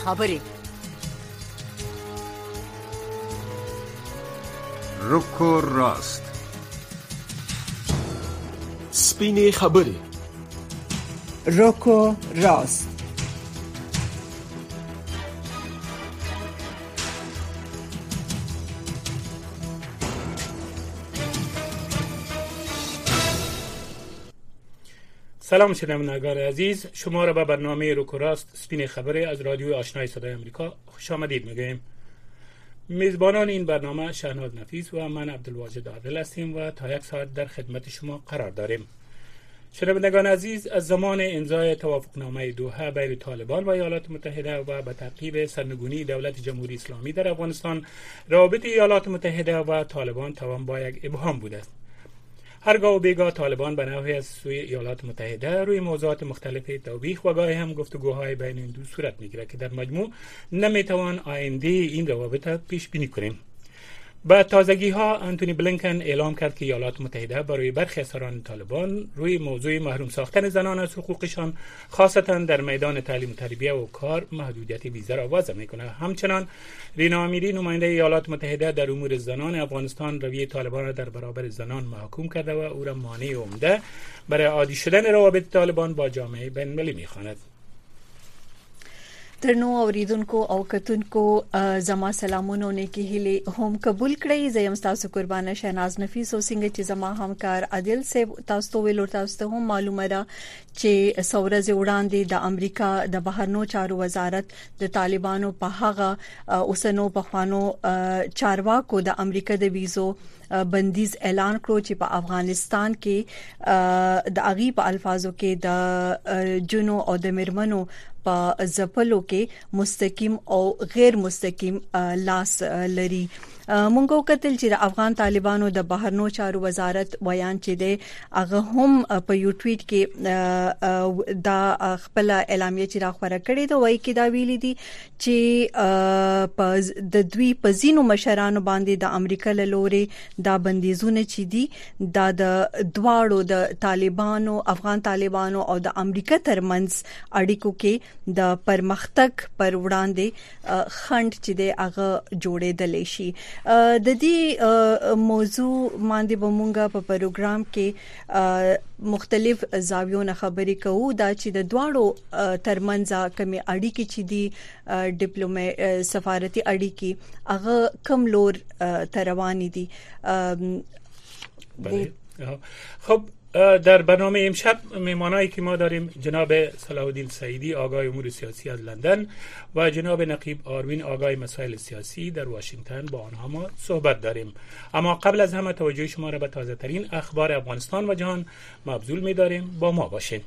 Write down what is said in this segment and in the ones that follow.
خبرې. رک و راست. سپینې خبرې. رک و راست. سلام شنوندگان عزیز، شما را به برنامه رک و راست سپین خبره از رادیو آشنای صدای آمریکا خوش آمدید میگویم. میزبانان این برنامه شهناز نفیس و من عبدالواجد عادل هستیم و تا 1 ساعت در خدمت شما قرار داریم. شنوندگان عزیز، از زمان امضای توافقنامه دوحه بین طالبان و ایالات متحده و به تعقیب سرنگونی دولت جمهوری اسلامی در افغانستان، روابط ایالات متحده و طالبان توان با یک ابهام بوده است. هرگاه و بیگاه طالبان به نحوی از سوی ایالات متحده روی موضوعات مختلف توبیخ و گاهی هم گفتگوهای بین این دو صورت میگیرد که در مجموع نمیتوان آینده این روابط پیش بینی کنیم. با تازگی ها انتونی بلینکن اعلام کرد که ایالات متحده برای برخی سران طالبان روی موضوع محروم ساختن زنان از حقوقشان خاصتا در میدان تعلیم و تربیت و کار محدودیت ویزا را وضع میکنه. همچنان رینا امیری نماینده ایالات متحده در امور زنان افغانستان رویه طالبان را در برابر زنان محکوم کرده و او را مانع عمده برای عادی شدن روابط طالبان با جامعه بین المللی میخواند. درنو اوریدونکو او کتونکو زما سلامونه نیکی هیله هم قبول کړئ. زم تاسو قربانه شهناز نفیس او څنګه چې زما همکار عادل صاحب تاسو ویلو تاسو هم معلومه ده چې څورز وړاندې د امریکا د بهرنو چارو وزارت د طالبانو په هغه اوسنو پخوانو چارواکو د امریکا د ویزو بندیز اعلان کړو چې په افغانستان کې د اغي په الفاظو کې د جنو او د مرمنو په زپلو کې مستقیم او غیر مستقیم لاس لري. مونږ کتل چې د افغان طالبانو د بهرنو چارو وزارت بیان چې دی هغه هم په یو ټویټ کې دا خپل اعلامیه چې راخوره کړې ده وایي کې دا ویلي دي چې د دوی په زینو مشرانو باندې د امریکا له لوري دا بندیزونه چې دي دا د دواړو د طالبانو افغان طالبانو او د امریکا ترمنځ اړیکو کې د پرمختګ پر وړاندې خنډ چې دی هغه جوړېدل شي. د دې موضوع باندې به مونږه په پروګرام کې مختلف زاویو نه خبرې کوو دا چې د دواړو ترمنځ کومې اړیکې چې دي ډیپلوماسي سفارتي اړیکې هغه کم لور تروانی دي. خب در برنامه امشب مهمانایی که ما داریم جناب صلاح الدین سعیدی آگاه امور سیاسی از لندن و جناب نقیب آروین آگاه مسائل سیاسی در واشنگتن، با آنها ما صحبت داریم. اما قبل از همه توجه شما را به تازه ترین اخبار افغانستان و جهان مبذول می داریم. با ما باشین.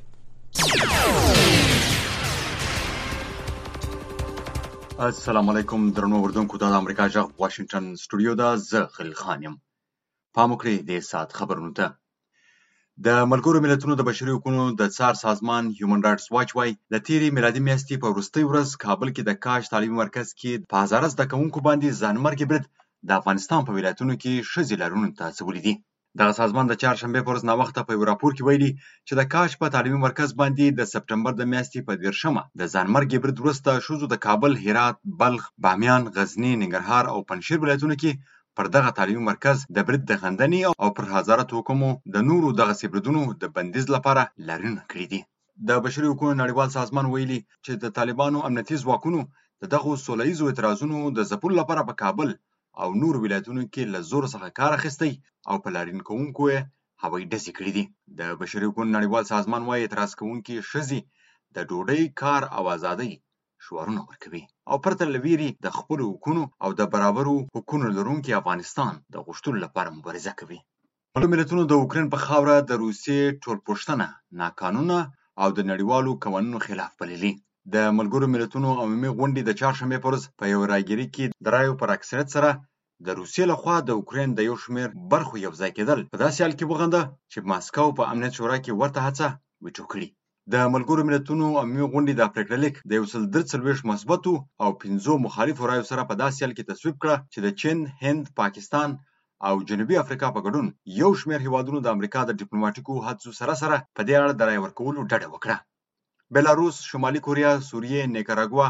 السلام علیکم درنو اردوونکو، دا د امریکا جغ واشنگټن سټوډیو ده. زه خلیل خان یم. پام وکړئ د ساعت خبرونو ته. د ملګرو ملتونو د بشري حقوقو د څار سازمان هیومن رائټس واچ وايي د تیرې میلادي میاشتې په وروستۍ ورځ کابل کې د کاش تعلیمي مرکز کې په هزاره زده کوونکو باندې ځانمرګي برید د افغانستان په ولایتونو کې ښځې لرونکو ته هڅولي دي. دغه سازمان د چهارشنبې په ورځ ناوخته په یو راپور کې ویلي چې د کاش په تعلیمي مرکز باندې د سپټمبر د میاشتې په 13مه د ځانمرګي برید وروسته ښځو د کابل، هرات، بلخ، بامیان، غزني، ننګرهار او پنجشیر ولایتونو کې پر دغه تعلیمي مرکز د برید د غندنې او پر حضارت حکومو د نورو دغسې بریدونو د بندیز لپاره لارښوونه کړې دي. د بشري حقوقو نړیوال سازمان ویلي چې د طالبانو امنیتي ځواکونو د دغو سوله ییزو اعتراضونو د ځپلو لپاره په کابل او نورو ولایتونو کې له زور څخه کار اخیستی او په لاریون کوونکو یې هوایي ډزې کړي دي. د بشري حقوقو نړیوال سازمان وايي اعتراض کوونکي ښځې د ډوډۍ، کار او ازادۍ شعارونه ورکوي او پرته له ویرې د خپلو حقونو او د برابرو حقونو لرونکي افغانستان د غوښتلو لپاره مبارزه کوي. ملګرو ملتونو د اوکراین په خاوره د روسیې ټولپوښتنه ناقانونه او د نړیوالو قوانینو خلاف بللي. د ملګرو ملتونو عمومي غونډې د چهارشنبې په ورځ په یوه راګیري کې د رایو پر اکثریت سره د روسیې لخوا د اوکراین د یو شمېر برخو یوځای کېدل په داسې حال کې وغنده چې ماسکو په امنیت شورا کې ورته هڅه ویټو کړي. د ملګرو ملتونو عمومي غونډې د پرېکړه لیک د 143 مثبتو او 5 مخالفو رایو سره په داسې حال کې تصویب کړه چې د چین، هند، پاکستان او جنوبي افریقا په ګډون یو شمېر هیوادونو د امریکا د ډیپلوماټیکو هڅو سره په دې اړه د رایې ورکولو ډډه وکړه. بلاروس، شمالي کوریا، سوریې، نیکاراګوا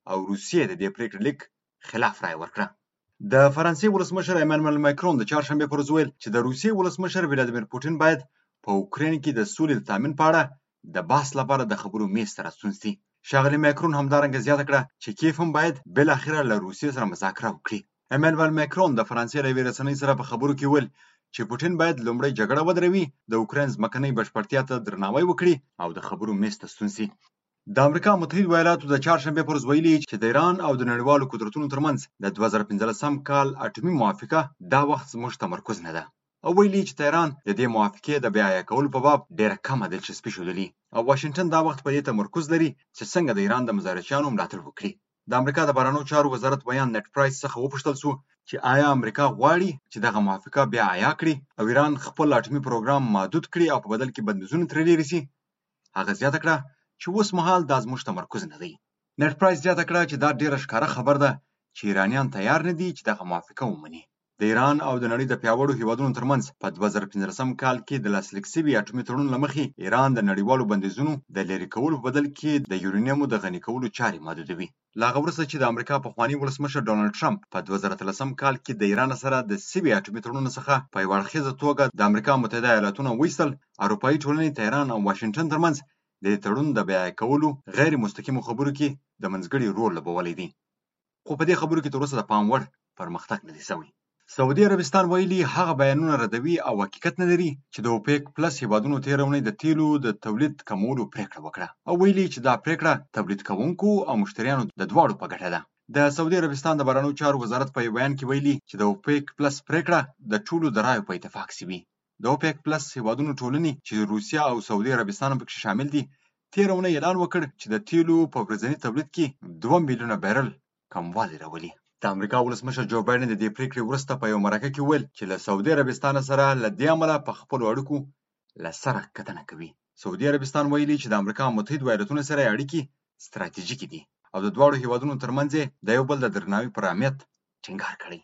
او روسیې د دې پریکړې لیک خلاف رایه ورکړه. د فرانسې ولسمشر ایمانوئل ماکرون د چهارشنبې پر ورځ ویل چې د روسیې ولسمشر ولادیمیر پوټین باید په اوکراین کې د سولې د تامین په اړه د بحث لپاره د خبرو میز ته راستون شي. ښاغلي ماکرون همدارنګه زیاته کړه چې کیف هم باید بالاخره له روسیې سره مذاکره وکړي. ایمانوئل ماکرون د فرانسې له یوې رسنۍ سره په خبرو کې ویل چې پوټین باید لومړی جګړه ودروي، د اوکراین ځمکنۍ بشپړتیا ته درناوی وکړي او د خبرو میز ته ستون شي. د امریکا متحده ایالاتو د چهارشنبې پر ورځ ویلي چې د ایران او د نړیوالو قدرتونو ترمنځ د 2015 کال اټومي موافقه دا وخت زموږ تمرکز نه ده، او ویلي چې تهران د دې موافقې د بیا عیار کولو په باب ډېره کمه دلچسپي ښودلې او واشنګټن دا وخت په دې تمرکز لري چې څنګه د ایران د مزارچیانو ملاتړ وکړي. د امریکا د بهرنیو چارو وزارت بیان نت پرایس څخه وپوښتل شو چې آیا امریکا غواړي چې دغه موافقه بیا عیار کړي او ایران خپل اټومي پروګرام محدود کړي او په بدل کې بندیزونه ترې لرې شي. هغه زیاته کړه چې اوس مهال دا زموږ تمرکز نه دی. نت پرایس زیاته کړه چې دا ډیره ښکاره خبر ده چې ایرانیان تیار نه دي چې دغه موافقه ومني. د ایران او د نړۍ د پیاوړو هیوادونو ترمنځ په 2015 کال کې د لاسلیک شوي اټومي تړون له مخې ایران د نړیوالو بندیزونو د لرې کولو په بدل کې د یورانیمو د غني کولو چارې محدودوي. له هغه وروسته چې د امریکا پخواني ولسمشر ډونالډ ټرمپ په 2013 کال کې د ایران سره د شوي اټومي تړونونو څخه په یوه اړخیزه توګه د امریکا متحده ایالاتونه وایستل، اروپایي ټولنې تهران او واشنګټن ترمنځ د دې تړون د بیا عیار کولو غیر مستقیمو خبرو کې د منځګړي رول لوبولی دی، خو په دې خبرو کې تر اوسه د پام وړ پرمختګ نه دی شوی. سعودي عربستان ویلي هغه بیانونه ردوي او حقیقت نه لري چې د اوپیک پلس هیوادونو تېره اونۍ د تیلو د تولید کمولو پریکړه وکړه او ویلي چې دا پریکړه تولید کوونکو او مشتریانو د دواړو په ګټه ده. د سعودي عربستان د بهرنیو چارو وزارت په یو بیان کې ویلي چې د اوپیک پلس پریکړه د ټولو د رایو په اتفاق شوي. د اوپیک پلس هیوادونو ټولنې چې روسیه او سعودي عربستان هم پکې شامل دي تېره اونۍ اعلان وکړ چې د تیلو په ورځني تولید کې 2 میلیونه بیرل کموالی راولي. د امریکا ولسمشر جو بایدن د دې پریکړې وروسته په یو مرکه کې ویل چې له سعودي عربستان سره له دې امله په خپلو اړیکو له سره کتنه کوي. سعودي عربستان ویلي چې د امریکا متحده ایالاتونو سره اړیکې ستراتیژیکې دي او د دواړو هیوادونو ترمنځ د یو بل د درناوي پر اهمیت ټینګار کړی.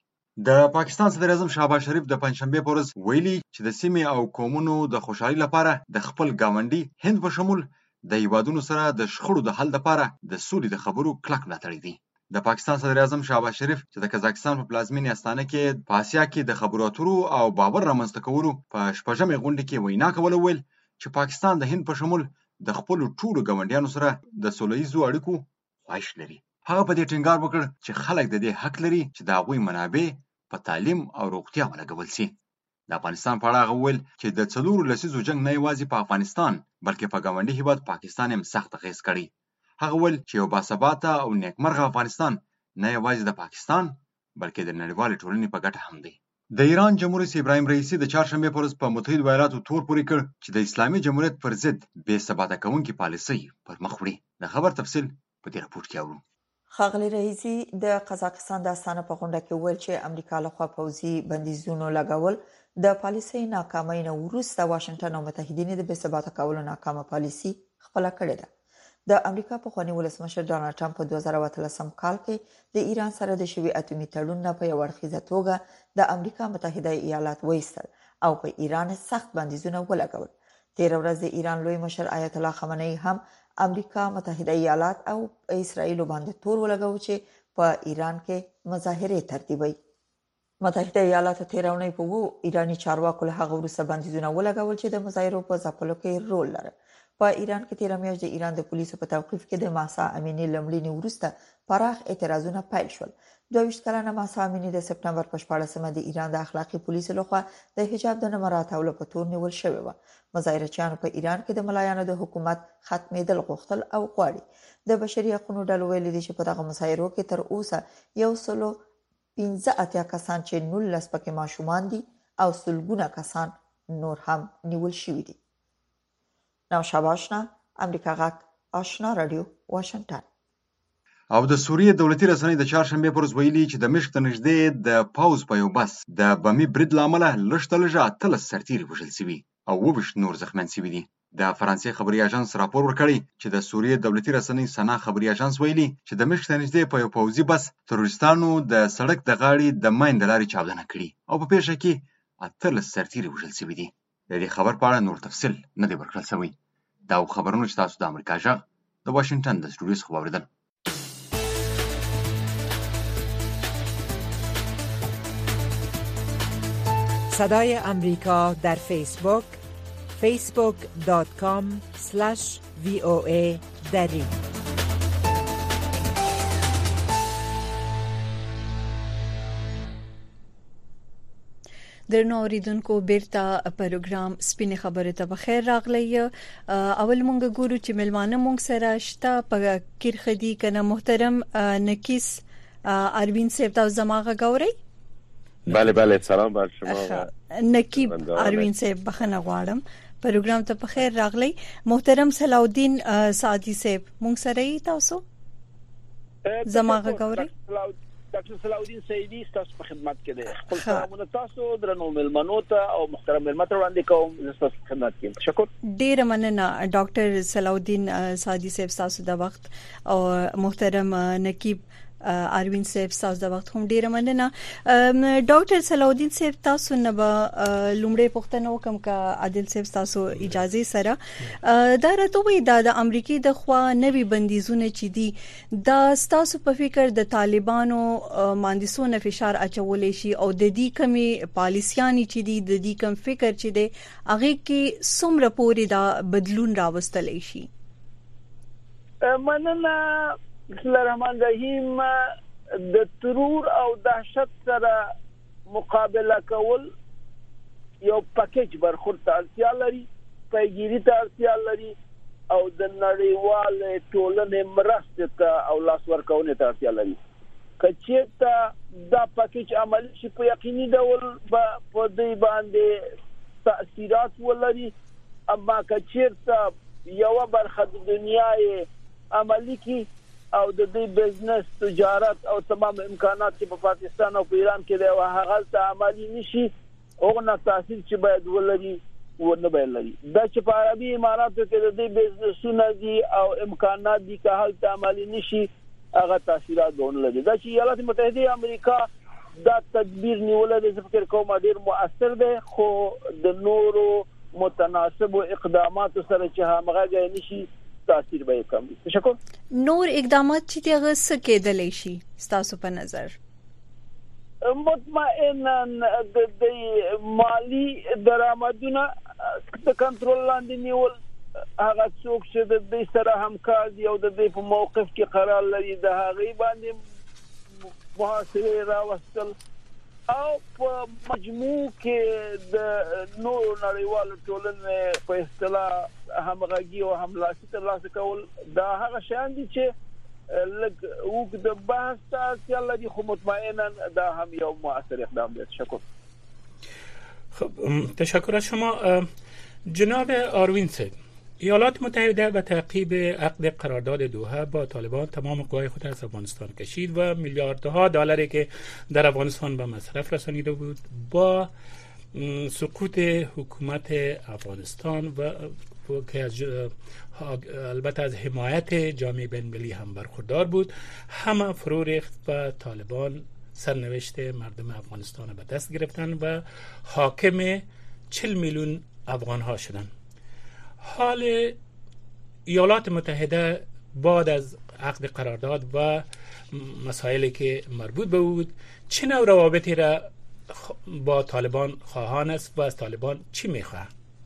د پاکستان صدر اعظم شهباز شریف د پنجشنبې په ورځ ویلي چې د سیمې او قومونو د خوشحالۍ لپاره د خپل ګاونډي هند په شمول د هیوادونو سره د شخړو د حل لپاره د سولې د خبرو کلک ملاتړی دی. د پاکستان صدر اعظم شهباز شریف چې د قزاقستان په پلازمینې استانه کې په اسیا کې د خبرو اترو او باور رامنځته کولو په شپږمې غونډې کې وینا کوله ویل چې پاکستان د هند په شمول د خپلو ټولو ګاونډیانو سره د سوله ییزو اړیکو خواهش لري. هغه په دې ټینګار وکړ چې خلک د دې حق لري چې د هغوی منابع په تعلیم او روغتیا ولګول شي. د افغانستان په اړه هغه وویل چې د 4 لسیزو جنګ نه یوازې په افغانستان بلکې په ګاونډي هیواد پاکستان هم سخت اغېز کړی. هغه وویل چې یو باثباته او نیکمرغه افغانستان نه یوازې د پاکستان بلکې د نړیوالې ټولنې په ګټه هم دی. د ایران جمهور رئیس ابراهیم رئیسي د چهارشنبې په ورځ په متحده ایالاتو تور پورې کړ چې د اسلامي جمهوریت پر ضد بې ثباته کوونکې پالیسۍ پر مخ وړي. د خبر تفصیل په دې راپورټ کې اورو. ښاغلي رئیسي د قزاقستان د استانه په غونډه کې وویل چې امریکا لخوا پوځي بندیزونو لګول د پالیسۍ ناکامۍ نه وروسته واشنګټن او متحدین د بې ثباته کولو ناکامه پالیسي خپله کړې ده. د امریکا پخواني ولسمشر ډانلډ ټرمپ په 2013 کال کې د ایران سره د شوي اټومي تړون نه په یو اړخیزه توګه د امریکا متحده ایالات وایستل او په ایران سخت بندیزونه ولګول. تېره ورځ د ایران لوی مشر آیت الله خامنه‌ای هم امریکا متحده ایالات او اسرائیل باندې تور ولګاوه چې په ایران کې مظاهرې ترتیبوي. متحده ایالات تېره اونۍ په ایرانی چارواکو له هغه وروسته بندیزونه ولګول چې د مظاهرو په ځپلو کې رول لري. په ایران کې تېره میاشت د ایران د پولیسو په توقیف کې د مهسا امینی له مړینې وروسته پراخ اعتراضونه پیل شول. 22 کلنه مهسا امینی د سپټمبر په 14مه د ایران د اخلاقي پولیسو لخوا د حجاب د نه مراعاتولو په تور نیول شوې وه. مظاهرچیانو په ایران کې د ملایانو د حکومت ختمېدل غوښتل او غواړي. د بشري حقوقو ډلو ویلي دي چې په دغه مظاهرو کې تر اوسه 115 کسان چې 19 پکې ماشومان دي او سلګونه کسان نور هم نیول شوي دي. نوشابه آشنا، امریکا غږ، آشنا رادیو، واشنګټن. او د سوریې دولتي رسنۍ د چهارشنبې پر ورځ ویلي چې د مشق ته نږدې د پوځ په یو بس د بمي برید له امله لږ تر لږه 18 سرتیري وژل شوي او 22 نور زخمیان شوي دي. د فرانسې خبري اژانس راپور ورکړی چې د سوریې دولتي رسنۍ سنا خبري اژانس ویلي چې د مشق ته نږدې په یو پوځي بس تروریستانو د سړک د غاړې د ماین د لارې چاودنه کړې او په پیښه کې 18 سرتیري وژل شوي دي. د دې خبر په اړه نور تفصیل نه دی ورکړل شوی. دا خبرونه چې تاسو د امریکا غږ د واشنګټن د سټوډیو څخه واوریدل. صدای امریکا در فیسبوک facebook.com/VOA دری. درنو اوریدونکو بیرته پروګرام سپینې خبرې ته بخیر راغلی. اول مونږ ګورو چې ملمانه مونږ سره شته په کیرخدي کنه محترم نکیس اروین صاحب تاسو زماغه غوړی. بله سلام بر شما. نکیب اروین صاحب بخنه غواړم پروګرام ته بخیر راغلی. محترم صلاح الدین سعدی صاحب مونږ سره تاسو زماغه غوړی. ډاکټر صلاح الدین سعیدی تاسو په خدمت کې دی. خپل سلامونه تاسو درنو ملمنو ته او محترم ملمت وړاندې کوم. تاسو په خدمت کې تشکر. ډیر مننه ډاکټر صلاح الدین سعدی صاحب تاسو د وخت او محترم نکیب اروین صاحب تاسو د وخت هم ډیر مننه. ډاکټر صلاح الدین صاحب تاسو نه به لومړی پوښتنه وکم کا عادل صاحب تاسو اجازه سره دا راته وی د امریکای د خوا نوی بندیزونه چې دي دا تاسو په فکر د طالبانو مهندسونو فشار اچولې شي او د دې کمی پالیسيانی چې دي د دې کم فکر چې دي هغه کې څومره پورې دا بدلون راوستلې شي؟ مننه. بسم الله الرحمن الرحیم. د ترور او دهشت سره مقابله کول یو پکیج برخورد ته اړتیا لري، پیګیری ته اړتیا لري او د نړیوال ټولنې مرسته ته او لاس ورکونې ته اړتیا لري. کچېته دا پکیج عملی شي په یقیني ډول په دې باندې تاثیرات ولري، اما کچېته یو برخه د دنیا عملی کی او د دې بزنس تجارت او تمام امکانات چې په پاکستان او په ایران کې دی او هغه ته عملی نشي او نه تاثیر چې باید ولري ونه لري. دا چې په عربي اماراتو کې د دې بزنسونه دي او امکانات دي که هغه ته عملی نشي هغه تاثیرات ونه لري. دا چې ایالات متحده امریکا دا تدبیر نیولې د فکر کوم ډیر مؤثر دی، خو د نورو متناسب اقدامات سره چې همغږی نشي تاثیر به کم وي. تشکر. نور اقدامات چې هغه څه کېدلی شي تاسو په نظر؟ مطمئنا د مالی درآمدونه د کنټرول لاندې نیول، هغه څوک چې د دې سره همکار دي او د دې په موقف کې قرار لري د هغه باندې محاصره راوستل او په مجموع کې د نور نړیوال ټولنې په اصطلاح همغږي او هملاسی ترلاسه کول دا هغه شیان دي چې لږ وګد بحث تاسو لري، خو مطمئنا دا هم یو مؤثر اقدام دی. تشکر. خب تشکر از شما جناب آروین صاحب. ایالات متحده به تعقیب عقد قرارداد دوحه با طالبان تمام قوای خود از افغانستان کشید و میلیاردها دلاری که در افغانستان به مصرف رسانیده بود با سقوط حکومت افغانستان و که البته از حمایت جامعه بین‌المللی هم برخوردار بود همه فرو ریخت و طالبان سرنوشت مردم افغانستان به دست گرفتن و حاکم 40 میلیون افغان ها شدن. حال ایالات متحده بعد از عقد قرارداد و مسائلی که مربوط به بود چه نوع روابطی را با طالبان خواهان است و از طالبان چی میخواه؟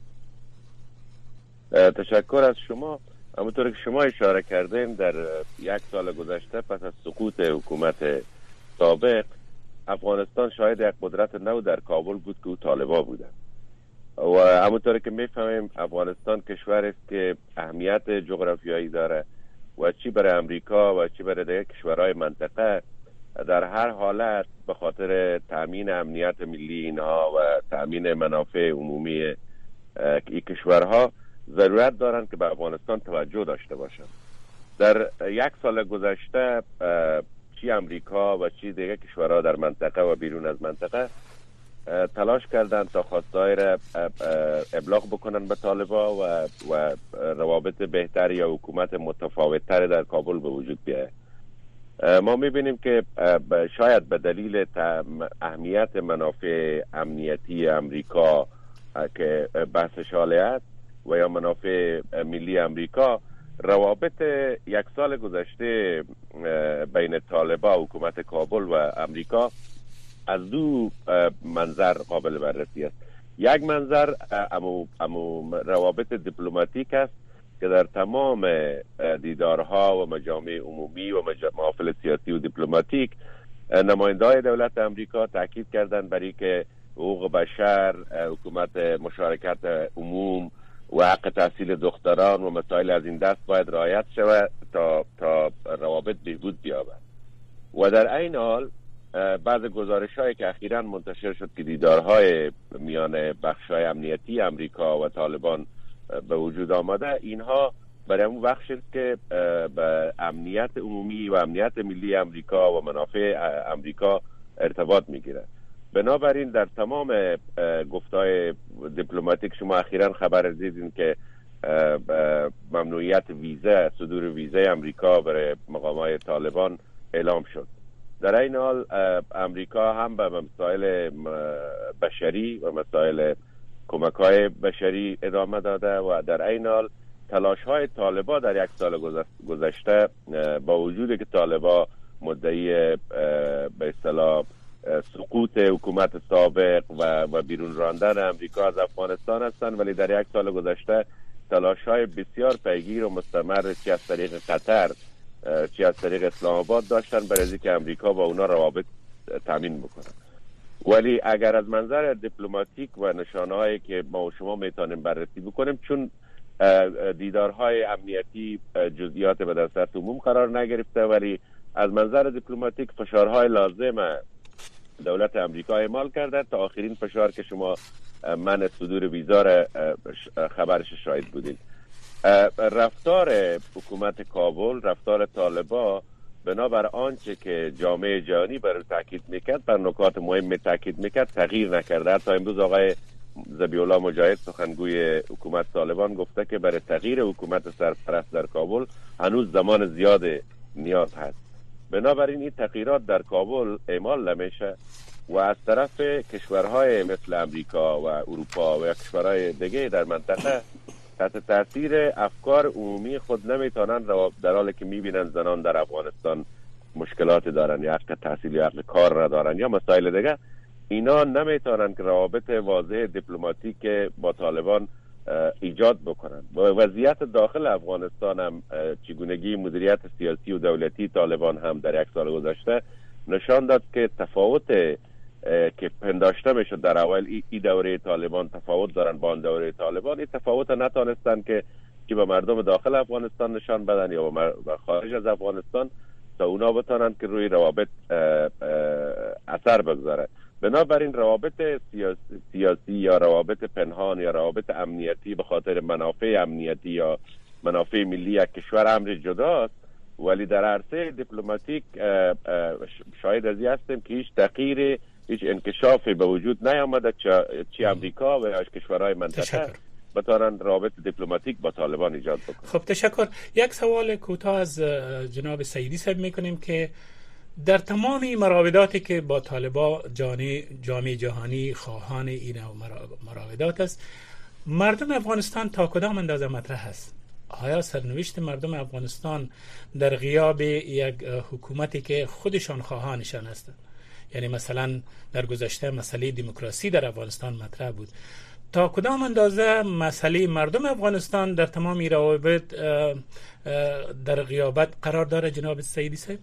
تشکر از شما. همونطور که شما اشاره کردین در یک سال گذشته پس از سقوط حکومت سابق افغانستان شاهد یک قدرت نو در کابل بود که طالبان بودند و همونطور که میفهمیم افغانستان کشور است که اهمیت جغرافیایی داره و چی برای امریکا و چی برای دیگر کشورهای منطقه در هر حالت به خاطر تامین امنیت ملی اینها و تامین منافع عمومی این کشورها ضرورت دارند که به افغانستان توجه داشته باشند. در یک سال گذشته چی امریکا و چی دیگر کشورها در منطقه و بیرون از منطقه تلاش کردند تا خواستهای را ابلاغ بکنن به طالبان و روابط بهتر یا حکومت متفاوت‌تر در کابل به وجود بیاید. ما می‌بینیم که شاید به دلیل اهمیت منافع امنیتی امریکا که بحث شاله است و یا منافع ملی امریکا، روابط یک سال گذشته بین طالبان حکومت کابل و امریکا از دو منظر قابل بررسی است. یک منظر امو روابط دیپلماتیک است که در تمام دیدارها و مجامع عمومی و محافل سیاسی و دیپلماتیک نماینده‌های دولت امریکا تاکید کردند برای که حقوق بشر، حکومت مشارکت عموم و حق تحصیل دختران و مسائل از این دست باید رعایت شود تا روابط بهبود بیابد. و در این حال بعض گزارش‌هایی که اخیراً منتشر شد که دیدارهای میان بخش‌های امنیتی امریکا و طالبان به وجود آمده، اینها برای اون بخش است که به امنیت عمومی و امنیت ملی امریکا و منافع امریکا ارتباط میگیره. بنابراین در تمام گفتهای دیپلماتیک شما اخیراً خبر دیدین که ممنوعیت ویزا، صدور ویزای امریکا برای مقامات طالبان اعلام شد. در این حال امریکا هم به مسائل بشری و مسائل کمک‌های بشری ادامه داده و در این حال تلاش‌های طالبان در یک سال گذشته با وجودی که طالبان مدعی به اصطلاح سقوط حکومت سابق و بیرون راندن امریکا از افغانستان هستند، ولی در یک سال گذشته تلاش‌های بسیار پیگیر و مستمر چه از طریق قطر چه از طریق اسلام آباد داشتن برای اینکه امریکا با اونا روابط تامین بکنه. ولی اگر از منظر دیپلماتیک و نشانه‌هایی که ما و شما میتونیم بررسی بکنیم، چون دیدارهای امنیتی جزئیات به دست عموم قرار نگرفته، ولی از منظر دیپلماتیک فشارهای لازم دولت امریکا اعمال کرده تا آخرین فشار که شما من صدور ویزا را خبرش شاهد بودید. رفتار حکومت کابل، رفتار طالبان بنابر آنچه که جامعه جهانی بر تاکید میکرد، بر نکات مهم تاکید میکرد، تغییر نکرده. تا امروز آقای ذبیح الله مجاهد سخنگوی حکومت طالبان گفته که برای تغییر حکومت سرپرست در کابل هنوز زمان زیاد نیاز هست. بنابراین این تغییرات در کابل اعمال نمیشه و از طرف کشورهای مثل امریکا و اروپا و کشورهای دیگه در منطقه تحت تاثیر افکار عمومی خود نمیتونن در حالی که میبینن زنان در افغانستان مشکلات دارن یا حق تحصیل یا حق کار ندارن یا مسائل دیگه، اینا نمیتونن که روابط واضح دیپلماتیک با طالبان ایجاد بکنن. و وضعیت داخل افغانستان هم چگونگی مدیریت سیاسی و دولتی طالبان هم در یک سال گذشته نشان داد که تفاوت که پنداشته میشد در اول ای دوره طالبان تفاوت دارن با آن دوره طالبان، این تفاوت نتونستن که به مردم داخل افغانستان نشان بدن یا به خارج از افغانستان تا اونا بتونن که روی روابط اثر بگذاره. بنابراین روابط سیاسی یا روابط پنهان یا روابط امنیتی به خاطر منافع امنیتی یا منافع ملی یک کشور امر جداست، ولی در عرصه دیپلماتیک شاید از این هستیم که هیچ تغییر، هیچ انکشافی به وجود نیامده چه امریکا و یا کشورهای منطقه بتوانند رابط دیپلماتیک با طالبان ایجاد بکنند. خب تشکر. یک سوال کوتاه از جناب سعیدی صاحب میکنیم که در تمام این مراوداتی که با طالبان جامعه جهانی خواهان این مراودات است، مردم افغانستان تا کدام اندازه مطرح است؟ آیا سرنوشت مردم افغانستان در غیاب یک حکومتی که خودشان خواهانشان هستند، یعنی مثلا در گذشته مسئله دموکراسی در افغانستان مطرح بود، تا کدام اندازه مسئله مردم افغانستان در تمام این روابط در غیابت قرار داره جناب سعیدی صاحب؟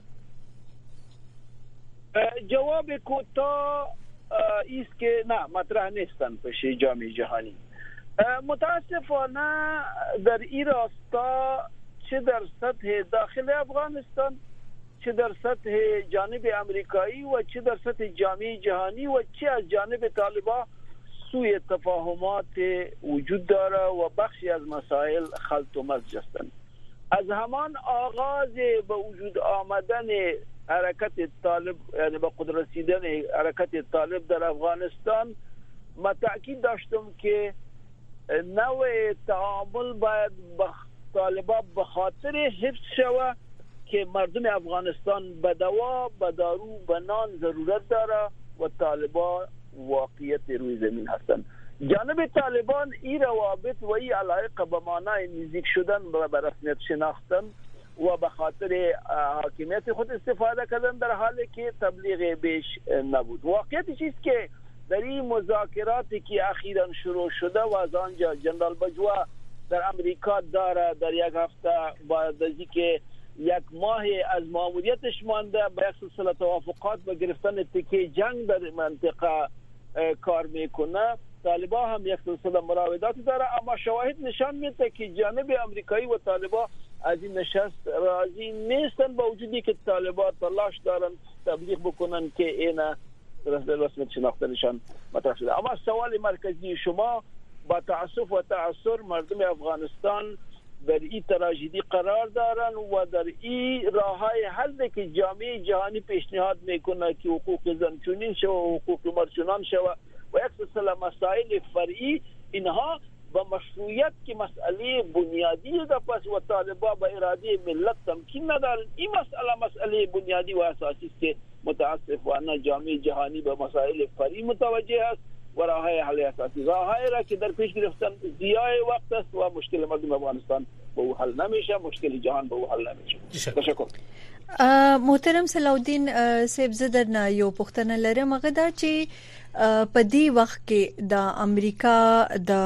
جواب کوتاه است که نه، مطرح نیستن پیش جامعه جهانی. متاسفانه در این راستا چه در سطح داخل افغانستان، چه در سطح جانب امریکایی و چه در سطح جامعه جهانی و چه از جانب طالبان سوء تفاهمات وجود داره و بخشی از مسائل خلط و مزج هستند. از همان آغاز به وجود آمدن حرکت طالب، یعنی به قدرت رسیدن حرکت طالب در افغانستان، ما تأکید داشتم که نوع تعامل باید با طالبان به خاطر حفظ شود که مردم افغانستان به دوا، به دارو، به نان ضرورت داره و طالبان واقعیت روی زمین هستند. جانب طالبان این روابط و این علایق به معنای نزدیک شدن و به رسمیت شناختن و به خاطر حاکمیت خود استفاده کردن در حالی که تبلیغ بیش نبود. واقعیت چیست که در این مذاکراتی که اخیراً شروع شده و از آنجا جنرال بجوا در امریکا داره در یک هفته بعد از اینکه یک ماه از ماموریتش مانده به یک سلسله توافقات و گرفتن تکه جنگ در منطقه کار میکنه. طالبان هم یک سلسله مراودات داره، اما شواهد نشان میده که جانب امریکایی و طالبان از این نشست راضی نیستن، با وجودی که طالبان تلاش دارن تبلیغ بکنن که اینا رسمیت شناختنشان مطرح شده. اما سوال مرکزی شما، با تأسف و تأثر مردم افغانستان در این تراژدی قرار دارن و در این راههای حل که جامعه جهانی پیشنهاد میکنه که حقوق زنچونین شو و حقوق مرچونان شو و یک سلسله مسائل فرعی، اینها با مشروعیت که مسئله بنیادی ده پس و طالبان با اراده ملت تمکین ندارن. این مسئله بنیادی و اساسی است که متاسفانه جامعه جهانی به مسائل فرعی متوجه است و راههای حل اساسی راههای را که در پیش گرفتن ضیاع وقت است و مشکل مردم افغانستان به او حل نمیشه، مشکل جهان به او حل نمیشه. تشکر. محترم صلاح الدین صاحب، زه درنه یو پوښتنه لرم، هغه دا چې په دې وخت کې د امریکا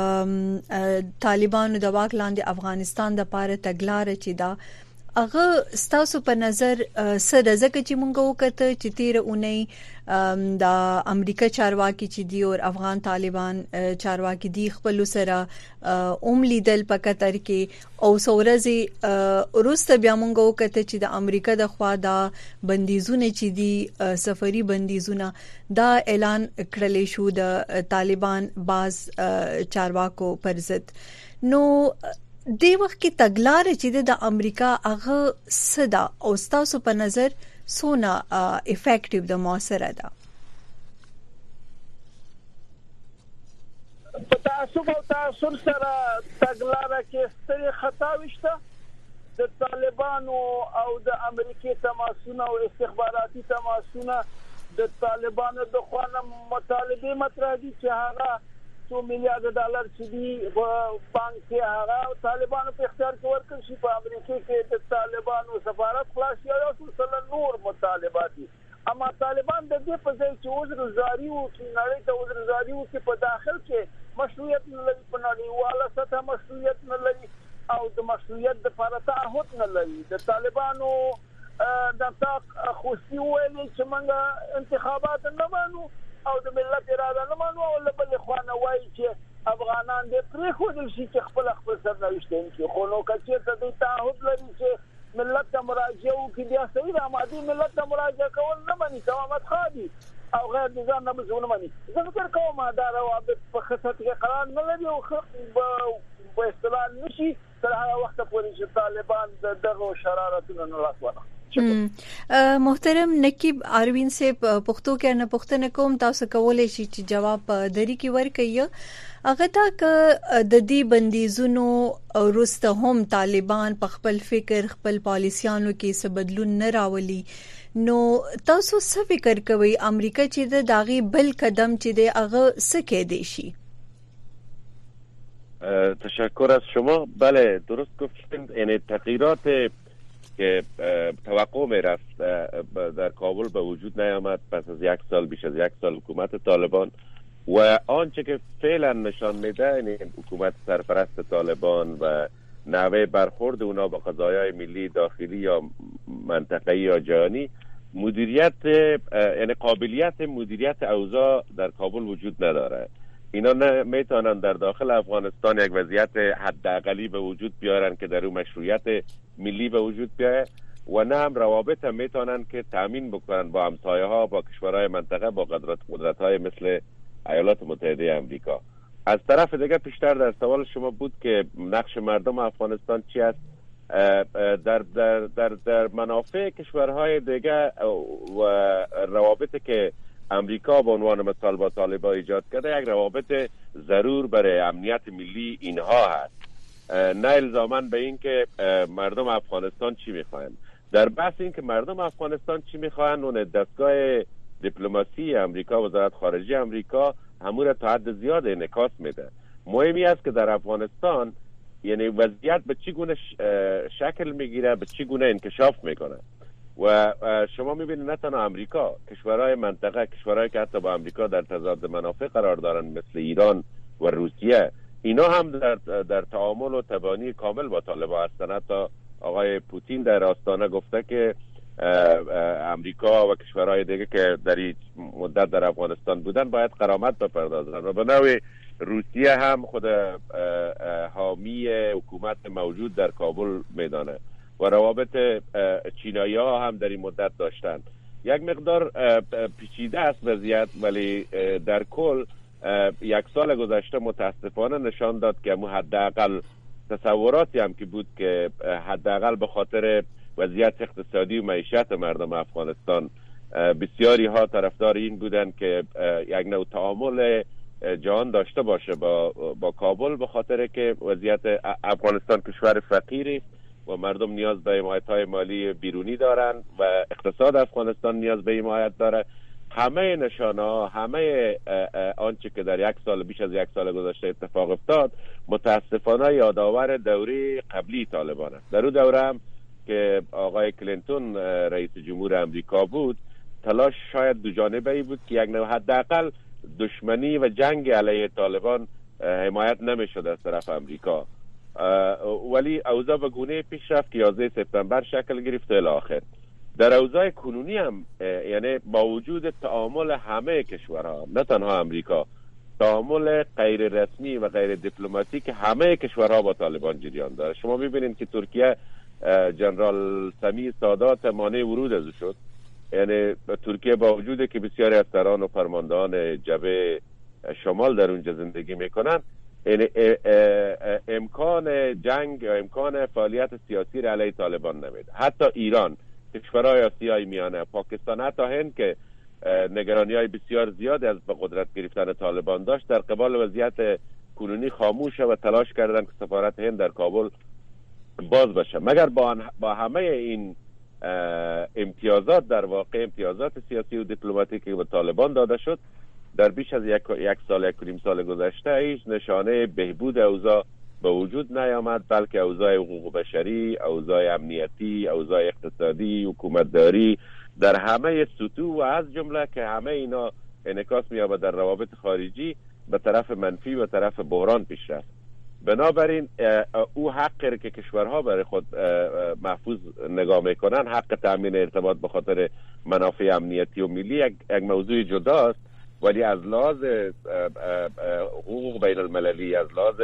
د طالبانو د واک لاندې افغانستان د پاره تګلارې چې دا هغه ستاسو په نظر سره ځکه چې مونږ وکړه چې تیر اونۍ د امریکا چارواکي چې دی او افغان طالبان چارواکي دی خپل سره لیدل په قطر کې او سورزي روسته بیا مونږ وکړه چې د امریکا د خوا دا بندیزونه چې دی سفری بندیزونه دا اعلان کړل شو د طالبان باز چارواکو پر ضد. نو دی وخت کې تګلار چې د امریکا هغه صدا او تاسو په نظر سونه افیکټیو د موثره ده؟ په تاسو او تاسو سره تګلار کې ستړي خطا وشته د طالبانو او د امریکای تماسونه او استخباراتي تماسونه د طالبانو د خوانه مطالبه مطرح دي چې هغه $2 میلیارډ چې دی بانک کې هغه طالبانو په اختیار کې ورکړل شي. په امریکا کې د طالبانو سفارت خلاص یا اصول نور مطالبات دي، اما طالبان د دې په ځای چې عذر زاری او نړۍ ته عذر زاری او چې په داخل کې مشروعیت نه لري، په نړیواله سطح مشروعیت نه لري او د مشروعیت د لپاره تعهد نه لري. د طالبانو د تاق خوستي ویلي چې موږ انتخابات نه مانو او د ملت اراده نه مانو، او بل خوانه وایي چې افغانان دې پرې خودل شي چې خپل سرنوشتین کې خو نو کچې ته د تعهد لري چې ملت ته مراجعه وکړي. بیا صحیح آمادی ملت ته مراجعه کول نه مانی تمامت خادي او غیر نظام نه بزونه مانی. زه فکر کوم دا روابط په خصوص کې قرار نه لري او په اصطلاح نشي تر هغه وخت پورې چې طالبان دغه شرارتونه نه لاسوانه. محترم نقیب اروین سے پښتو کې نه پښتنه کوم، تاسو کولای شئ چې جواب دری کې ورکړئ. هغه تا ک د دې بندیزونو وروسته هم طالبان په خپل فکر خپل پالیسیانو کې څه بدلون نه راولي، نو تاسو څه فکر کوئ امریکا چې د داغي بل قدم چې د هغه څه کې دی شي؟ تشکر از شما. بله درست گفتید، یعنی تغییرات که توقع می رفت در کابل به وجود نیامد پس از یک سال، بیش از یک سال حکومت طالبان، و آنچه که فعلا نشان میده یعنی حکومت سرپرست طالبان و نحوه برخورد اونا با قضایای ملی داخلی یا منطقه‌ای یا جهانی، مدیریت یعنی قابلیت مدیریت اوضاع در کابل وجود نداره. اینا نمیتونن در داخل افغانستان یک وضعیت حداقلی به وجود بیارن که در اون مشروعیت ملی به وجود بیاره، و نه هم روابط هم میتونن که تامین بکنن با همسایه ها، با کشورهای منطقه، با قدرت های مثل ایالات متحده آمریکا. از طرف دیگه پیشتر در سوال شما بود که نقش مردم افغانستان چی است. در منافع کشورهای دیگه و روابطی که امریکا به عنوان مثال با طالبان ایجاد کرده، یک روابط ضرور برای امنیت ملی اینها هست، نه الزاماً به این که مردم افغانستان چی میخواهند. در بحث این که مردم افغانستان چی میخواهند، اون دستگاه دیپلماسی امریکا، وزارت خارجه امریکا همون را تا حد زیاد انعکاس میده. مهمی است که در افغانستان یعنی وضعیت به چی گونه شکل میگیره، به چی گونه انکشاف میکنه. و شما میبینید نه تنها امریکا، کشورهای منطقه، کشورهایی که حتی با امریکا در تضاد منافع قرار دارن مثل ایران و روسیه، اینا هم در تعامل و تبانی کامل با طالبان هستن. حتی آقای پوتین در آستانه گفته که امریکا و کشورهای دیگه که در این مدت در افغانستان بودن باید غرامت بپردازن و به نوعی روسیه هم خود حامی حکومت موجود در کابل میدانه و روابط چینایی ها هم در این مدت داشتن. یک مقدار پیچیده است وضعیت، ولی در کل یک سال گذشته متاسفانه نشان داد که حداقل تصوراتی هم که بود که حداقل به خاطر وضعیت اقتصادی و معیشت مردم افغانستان بسیاری ها طرفدار این بودن که یک نوع تعامل جهان داشته باشه با کابل، به خاطر که وضعیت افغانستان کشور فقیری و مردم نیاز به حمایت‌های مالی بیرونی دارن و اقتصاد افغانستان نیاز به حمایت داره. همه نشانه‌ها، همه آنچه که در بیش از یک سال گذشته اتفاق افتاد متاسفانه یادآور دوره قبلی طالبان است. در اون دوره هم که آقای کلینتون رئیس جمهور امریکا بود، تلاش شاید دو جانبه‌ای بود که یک نوع حداقل دشمنی و جنگ علیه طالبان حمایت نمی‌شد از طرف امریکا، ولی اوضاع به گونه پیش رفت که 11 سپتامبر شکل گرفت الی آخر. در اوضاع کنونی هم یعنی با وجود تعامل همه کشورها، نه تنها امریکا، تعامل غیر رسمی و غیر دیپلماتیک همه کشورها با طالبان جریان داره. شما می‌بینید که ترکیه جنرال سمی سادات مانع ورود از شد. یعنی ترکیه با وجود که بسیاری از سران و فرماندهان جبهه شمال در اونجا زندگی میکنن، یعنی امکان جنگ یا امکان فعالیت سیاسی را علیه طالبان نمیده. حتی ایران، کشورهای آسیای میانه، پاکستان، حتی هند که نگرانی‌های بسیار زیاد از به قدرت گرفتن طالبان داشت، در قبال وضعیت کنونی خاموشه و تلاش کردن که سفارت هند در کابل باز بشه. مگر با همه این امتیازات، در واقع امتیازات سیاسی و دیپلماتیکی که به طالبان داده شد، در بیش از یک و نیم سال گذشته هیچ نشانه بهبود اوضاع به وجود نیامد، بلکه اوضاع حقوق بشری، اوضاع امنیتی، اوضاع اقتصادی، حکومتداری در همه سطوح و از جمله که همه اینا انعکاس می‌یابد در روابط خارجی به طرف منفی و طرف بحران پیش رفت. بنابراین او حقی که کشورها برای خود محفوظ نگاه میکنن، حق تامین ارتباط به خاطر منافع امنیتی و ملی، یک موضوع جداست، ولی از لحاظ حقوق بین المللی، از لحاظ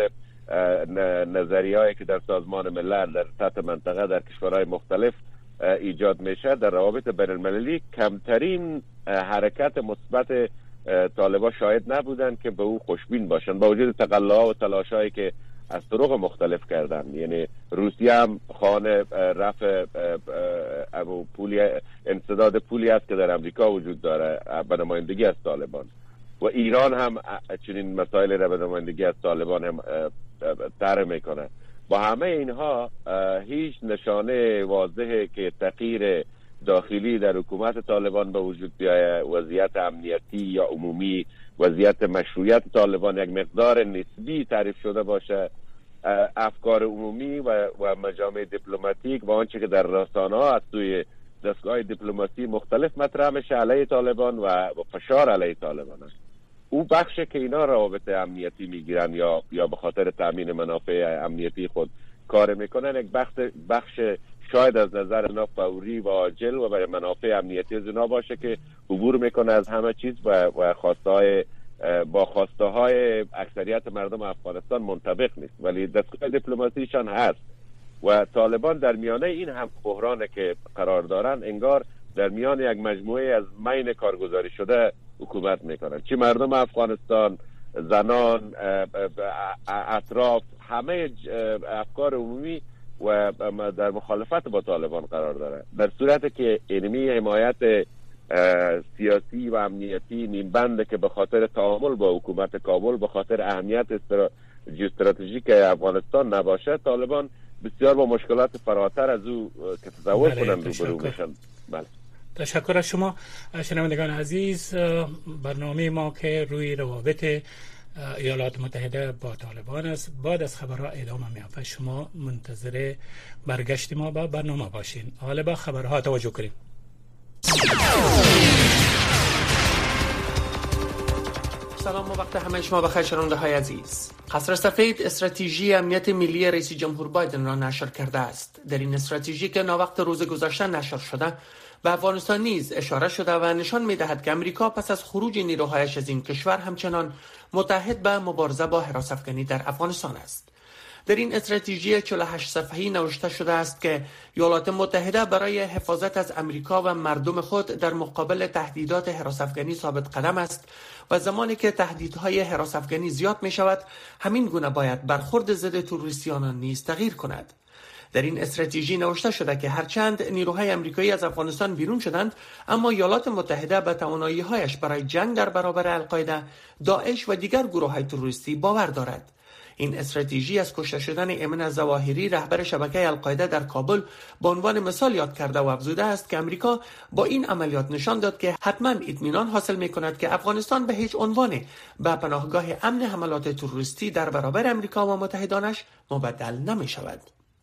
نظریه‌ای که در سازمان ملل، در سطح منطقه، در کشورهای مختلف ایجاد میشه، در روابط بین المللی کمترین حرکت مثبت طالبان شاهد نبودن که به او خوشبین باشن، با وجود تقلاها و تلاشایی که از طرق مختلف کردن. یعنی روسیه هم خانه رفع پولی، انسداد پولی است که در امریکا وجود داره به نمایندگی از طالبان، و ایران هم چنین مسائل را به نمایندگی از طالبان هم طرح میکنه. با همه اینها هیچ نشانه واضحه که تغییر داخلی در حکومت طالبان به وجود بیاید، وضعیت امنیتی یا عمومی، وضعیت مشروعیت طالبان یک مقدار نسبی تعریف شده باشه، افکار عمومی و مجامع دیپلماتیک و آنچه که در رسانه‌ها از سوی دستگاه دیپلماسی مختلف مطرح میشه علیه طالبان و فشار علیه طالبان است. او بخش که اینا روابط امنیتی میگیرن یا به خاطر تامین منافع امنیتی خود کار میکنن، یک بخش شاید از نظر اینا فوری و عاجل و برای منافع امنیتی از اینا باشه که عبور میکنه از همه چیز و با خواسته های اکثریت مردم افغانستان منطبق نیست، ولی دستگاه دیپلماسیشان هست و طالبان در میانه این هم بحران که قرار دارن انگار در میان یک مجموعه از مین کارگزاری شده حکومت میکنن. چی مردم افغانستان، زنان، اطراف، همه افکار عمومی و در مخالفت با طالبان قرار داره، در صورت که اینمی حمایت سیاسی و امنیتی نیمبنده که به خاطر تعامل با حکومت کابل، به خاطر اهمیت استراتژیک افغانستان نباشه، طالبان بسیار با مشکلات فراتر از او که تصور کنند روبرو میشن. بله. تشکر از شما شنوندگان عزیز. برنامه ما که روی روابط ایالات متحده با طالبان است. بعد از خبرها ادامه می‌یافت. شما منتظر برگشت ما به برنامه باشین. حالا با خبرها توجه کنیم. سلام و وقت همه شما بخیر شنونده های عزیز. قصر سفید استراتژی امنیت ملی رئیس جمهور بایدن را نشر کرده است. در این استراتژی که ناوقت روز گذشته نشر شده به افغانستان نیز اشاره شده و نشان می‌دهد که امریکا پس از خروج نیروهایش از این کشور همچنان متحد به مبارزه با حراس‌افکنی در افغانستان است. در این استراتژی 48 صفحه‌ای نوشته شده است که ایالات متحده برای حفاظت از امریکا و مردم خود در مقابل تهدیدات حراس‌افکنی ثابت قدم است و زمانی که تهدیدهای حراس‌افکنی زیاد می شود همین گونه باید برخورد ضد تروریستیان نیز تغییر کند. در این استراتژی نوشته شده که هرچند نیروهای آمریکایی از افغانستان بیرون شدند اما ایالات متحده به توانایی‌هایش برای جنگ در برابر القاعده، داعش و دیگر گروه‌های تروریستی باور دارد. این استراتژی از کشته شدن ایمن الظواهری رهبر شبکه القاعده در کابل به عنوان مثال یاد کرده و افزوده است که امریکا با این عملیات نشان داد که حتما اطمینان حاصل می‌کند که افغانستان به هیچ عنوان به پناهگاه امن حملات تروریستی در برابر امریکا و متحدانش مبدل نمی‌شود.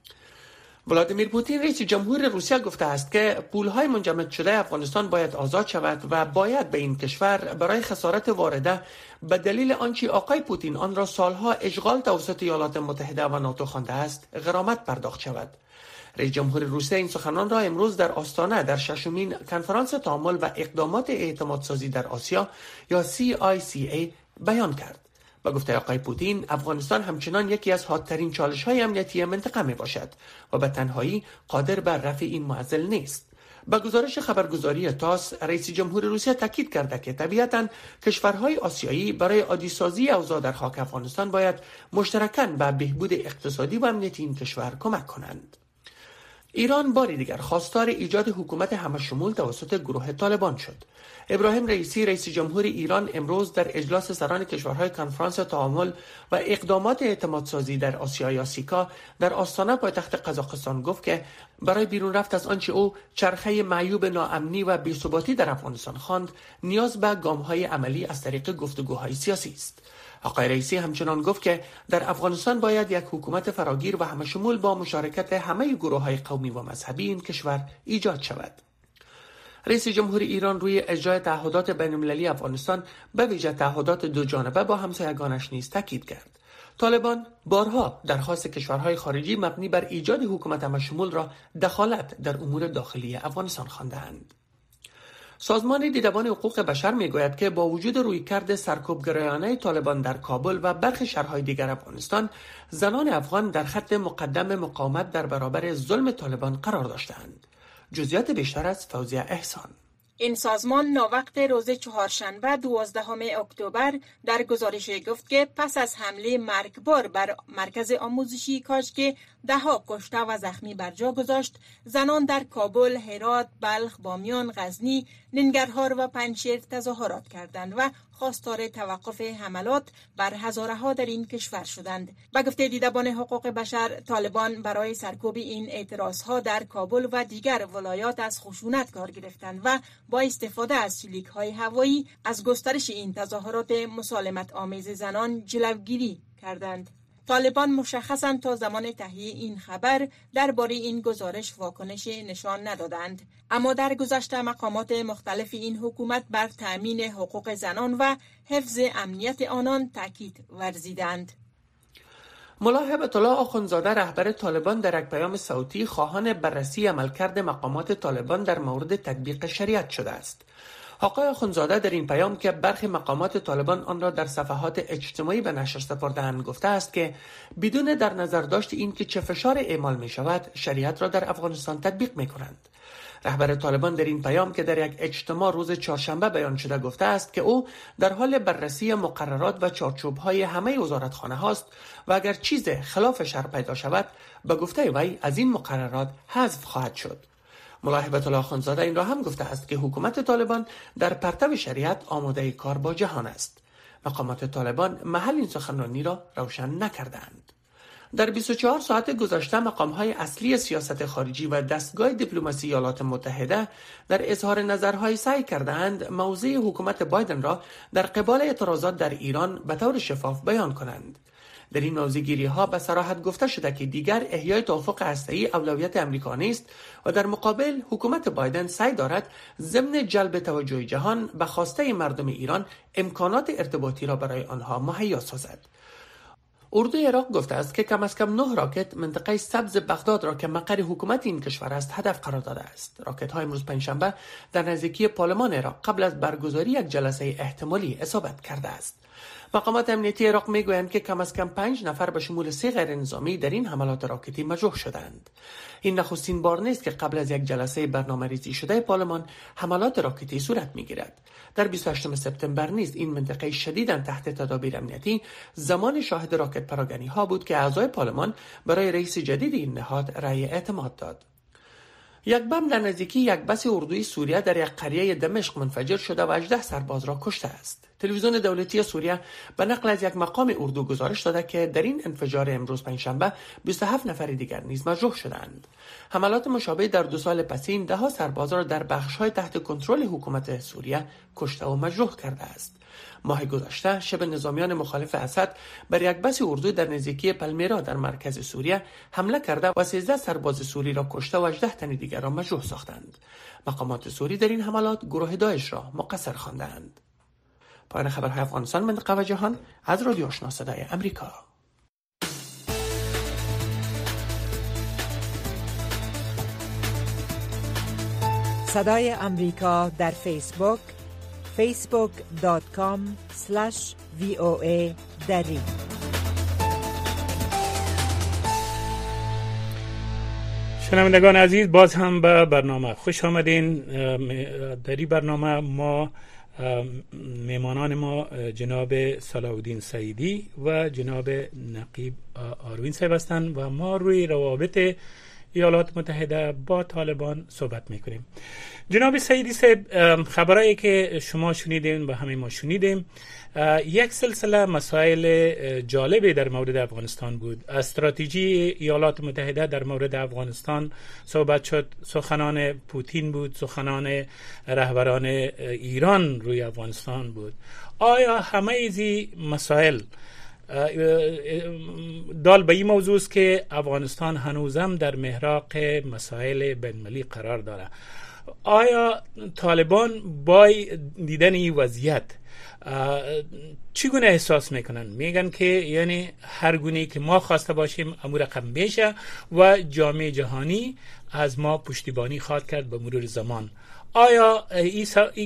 ولادیمیر پوتین رئیس جمهور روسیه گفته است که پول‌های منجمد شده افغانستان باید آزاد شود و باید به این کشور برای خسارت وارده به دلیل آنچه آقای پوتین آن را سالها اشغال توسط ایالات متحده و ناتو خوانده است غرامت پرداخت شود. رئیس جمهور روسیه این سخنان را امروز در آستانه در ششمین کنفرانس تعامل و اقدامات اعتمادسازی در آسیا یا CICA بیان کرد. با گفته آقای پوتین افغانستان همچنان یکی از حادترین چالش‌های امنیتی منطقه میباشد و به تنهایی قادر بر رفع این معضل نیست. با گزارش خبرگزاری تاس رئیس جمهور روسیه تاکید کرده که طبیعتاً کشورهای آسیایی برای عادی‌سازی اوضاع در خاک افغانستان باید مشترکاً به بهبود اقتصادی و امنیتی این کشور کمک کنند. ایران باری دیگر خواستار ایجاد حکومت همه‌شمول توسط گروه طالبان شد. ابراهیم رئیسی رئیس جمهور ایران امروز در اجلاس سران کشورهای کنفرانس تعامل و اقدامات اعتمادسازی در آسیا یا سیکا در آستانه پایتخت قزاقستان گفت که برای بیرون رفت از آنچه او چرخه معیوب ناامنی و بی‌ثباتی در افغانستان خواند نیاز به گام‌های عملی از طریق گفتگوهای سیاسی است. آقای رئیسی همچنان گفت که در افغانستان باید یک حکومت فراگیر و همه‌شمول با مشارکت همه گروه‌های قومی و مذهبی این کشور ایجاد شود. رئیس جمهور ایران روی اجرای تعهدات بین‌المللی افغانستان به ویژه تعهدات دو جانبه با همسایگانش نیز تاکید کرد. طالبان بارها درخواست کشورهای خارجی مبنی بر ایجاد حکومت همه‌شمول را دخالت در امور داخلی افغانستان خوانده‌اند. سازمان دیدبان حقوق بشر میگوید که با وجود رویکرد سرکوبگرایانه طالبان در کابل و برخی شهرهای دیگر افغانستان، زنان افغان در خط مقدم مقاومت در برابر ظلم طالبان قرار داشتند. جزئیات بیشتر از فوزیه احسان. این سازمان ناوقت روز چهارشنبه 12 اکتبر در گزارشی گفت که پس از حمله مرگبار بر مرکز آموزشی کاشکی ده‌ها کشته و زخمی بر جا گذاشت، زنان در کابل، هرات، بلخ، بامیان، غزنی، ننگرهار و پنجشیر تظاهرات کردند و خواستار توقف حملات بر هزارها در این کشور شدند. به گفته دیدبان حقوق بشر، طالبان برای سرکوب این اعتراضها در کابل و دیگر ولایات از خشونت کار گرفتند و با استفاده از چلیک‌های هوایی از گسترش این تظاهرات مسالمت آمیز زنان جلوگیری کردند. طالبان مشخصاً تا زمان تهیه این خبر درباره این گزارش واکنش نشان ندادند، اما در گذشته مقامات مختلف این حکومت بر تأمین حقوق زنان و حفظ امنیت آنان تاکید ورزیدند. ملا هبت الله آخوندزاده رهبر طالبان در یک پیام صوتی خواهان بررسی عملکرد مقامات طالبان در مورد تطبیق شریعت شده است. آقای آخوندزاده در این پیام که برخی مقامات طالبان آن را در صفحات اجتماعی به نشر سپرده‌اند گفته است که بدون در نظر داشت این که چه فشار اعمال می شود شریعت را در افغانستان تطبیق می کنند. رهبر طالبان در این پیام که در یک اجتماع روز چهارشنبه بیان شده گفته است که او در حال بررسی مقررات و چارچوب‌های همه وزارتخانه هاست و اگر چیز خلاف شرع پیدا شود به گفته وی از این مقررات حذف خواهد شد. ملا هبت الله آخوندزاده این را هم گفته است که حکومت طالبان در پرتو شریعت آماده کار با جهان است. مقامات طالبان محل این سخنرانی را روشن نکردند. در 24 ساعت گذشته مقام‌های اصلی سیاست خارجی و دستگاه دیپلماسی ایالات متحده در اظهار نظرهای سعی کردند موضع حکومت بایدن را در قبال اعتراضات در ایران به طور شفاف بیان کنند. در این موضع‌گیری‌ها به صراحت گفته شده که دیگر احیای توافق هسته‌ای اولویت امریکا نیست و در مقابل حکومت بایدن سعی دارد ضمن جلب توجه جهان به خواسته مردم ایران امکانات ارتباطی را برای آنها مهیا سازد. اردوی عراق گفته است که کم از کم 9 راکت منطقه سبز بغداد را که مقر حکومت این کشور است هدف قرار داده است. راکت‌های امروز پنجشنبه در نزدیکی پارلمان عراق قبل از برگزاری یک جلسه احتمالی اصابت کرده است. مقامات امنیتی عراق میگویند که کم از کم 5 نفر به شمول 3 غیر نظامی در این حملات راکتی مجروح شدند. این نخستین بار نیست که قبل از یک جلسه برنامه‌ریزی شده پارلمان حملات راکتی صورت میگیرد. در 28 سپتامبر نیز این منطقه شدیداً تحت تدابیر امنیتی زمان شاهد راکت پراگندی‌ها بود که اعضای پارلمان برای رئیس جدید این نهاد رأی اعتماد داد. یک بم در نزدیکی یک بس اردوی سوریه در یک قریه دمشق منفجر شده و 18 سرباز را کشته است. تلویزیون دولتی سوریه به نقل از یک مقام اردو گزارش داده که در این انفجار امروز پنجشنبه 27 نفر دیگر نیز مجروح شدند. حملات مشابه در 2 سال پسین 10 سرباز را در بخش‌های تحت کنترل حکومت سوریه کشته و مجروح کرده است. ماه گذشته شب نظامیان مخالف اسد بر یک بس اردو در نزدیکی پلمیرا در مرکز سوریه حمله کرده و 13 سرباز سوری را کشته و 18 تن دیگر را مجروح ساختند. مقامات سوری در این حملات گروه داعش را مقصر خواندند. پایان خبرهای افغانستان، منطقه و جهان از رادیو آشنا صدای امریکا. صدای امریکا در فیسبوک facebook.com/VOA دری. شنوندگان عزیز، باز هم به برنامه خوش آمدین. در این برنامه ما میمانان ما جناب صلاح الدین سعیدی و جناب نقیب آروین صاحب هستند و ما روی روابط ایالات متحده با طالبان صحبت میکنیم. جناب سعیدی صاحب، خبرایی که شما شنیدین و همه ما شنیدیم، یک سلسله مسائل جالبی در مورد افغانستان بود. استراتژی ایالات متحده در مورد افغانستان صحبت شد، سخنان پوتین بود، سخنان رهبران ایران روی افغانستان بود. آیا همه ایزی مسائل دال به این موضوع است که افغانستان هنوزم در محراق مسائل بین‌المللی قرار داره؟ آیا طالبان با دیدن این وضعیت چگونه احساس میکنن؟ میگن که یعنی هر گونه که ما خواسته باشیم امور رقم بشه و جامعه جهانی از ما پشتیبانی خواهد کرد به مرور زمان. آیا این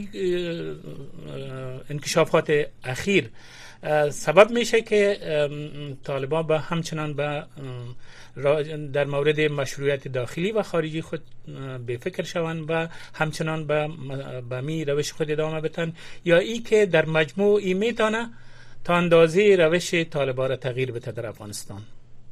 انکشافات اخیر سبب میشه که طالبان با همچنان در مورد مشروعیت داخلی و خارجی خود به فکر شوند و همچنان به می روش خود ادامه بدن، یا ای که در مجموع ای میتونه تا اندازه روش طالبان را تغییر بده در افغانستان؟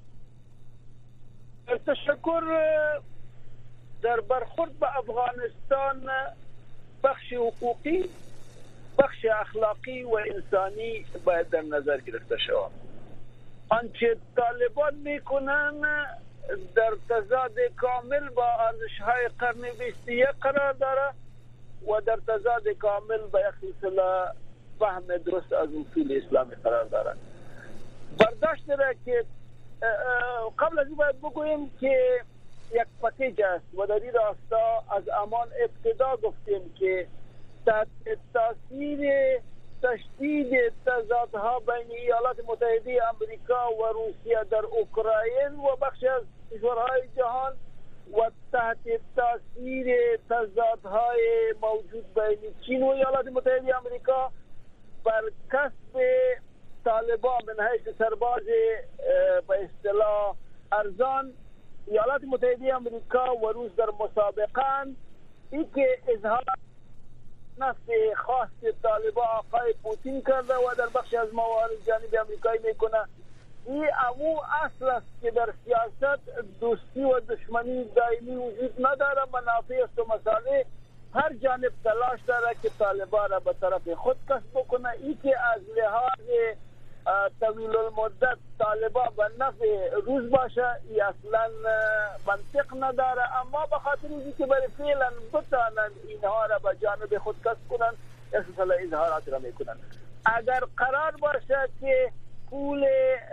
تشکر. در برخورد به افغانستان بخش حقوقی، بخش اخلاقی و انسانی باید در نظر گرفته شود. آنچه طالبان میکنن در تضاد کامل با ارزش‌های قرن 21 قرار داره و در تضاد کامل با یک سلسله فهم درست از اصول اسلامی قرار داره. برداشت داره که قبل از این باید بگوییم که یک پکیج است و در این راستا از امان ابتدا گفتیم که تحت تاثیر تشدید تضادها بین ایالات متحده آمریکا و روسیه در اوکراین و بخش از کشورهای جهان و تحت تاثیر تضادهای موجود بین چین و ایالات متحده آمریکا بر کسب طالبان من حیث سرباز به اصطلاح ارزان، ایالات متحده آمریکا و روس در مسابقان. این که اظهار نفس خاص طالبان آقای پوتین کرده و در بخش از موارد جانب امریکایی میکنه، این امو اصل است که در سیاست دوستی و دشمنی دائمی وجود نداره. منافع است و مصالح هر جانب تلاش داره که طالبان را به طرف خود کسب کنه. این که از لحاظ طویل المدت طالبان به نفع روز باشه ای اصلا منطق نداره، اما به خاطر اینکه برای فعلا بتانن اینها را به جانب خود کسب کنن اصلا اظهارات را میکنن. اگر قرار باشه که پول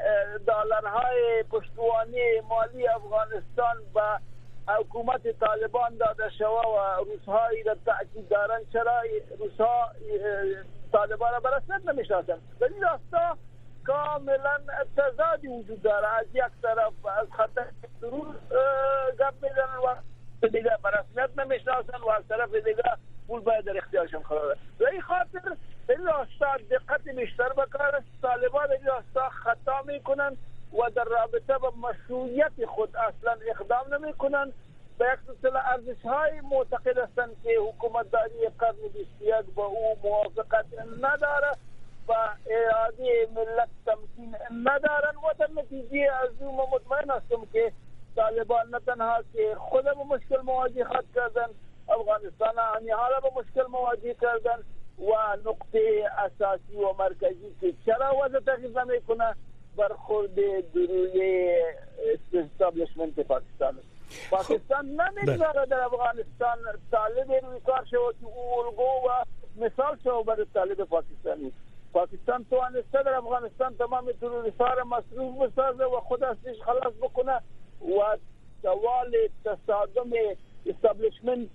دلارهای پشتوانه مالی افغانستان به حکومت طالبان داده شده و روس‌هایی را تأکید دارن، چرا روس‌ها طالبان را برسنت نمیشناسن؟ در این راستا کاملا تضادی وجود داره. از یک طرف از خطر ترور گپ میزنن و دیگه برسنت نمیشناسن و از طرف دیگه پول باید در اختیارشان قرار داره. به این خاطر در این راستا دقت بیشتر بکار است. طالبان در این راستا خطا میکنن و در رابطه با مشروعیت خود اصلا اقدام نمیکنن. به یک سلسله ارزش‌های معتقد هستند که حکومتداری قرن 21 با او موافقت نداره و اراده ملت تمکین ندارن و در نتیجه از او مطمئن هستم که طالبان نه تنها که خود به مشکل مواجه کردن، افغانستان همین حالا به مشکل مواجه کردن و نقطه اساسی و مرکزی که چرا وضع تغییر نمیکنه برخورد روی استابلیشمنت پاکستان. پاکستان نمی‌داره در افغانستان طالب روی کار شود که او الگو و مثال شود برای طالب پاکستانی. پاکستان توانسته در افغانستان تمام تروریست‌ها را مصروف بسازه و خود ازش خلاص بکنه و سوال تصادم استابلیشمنت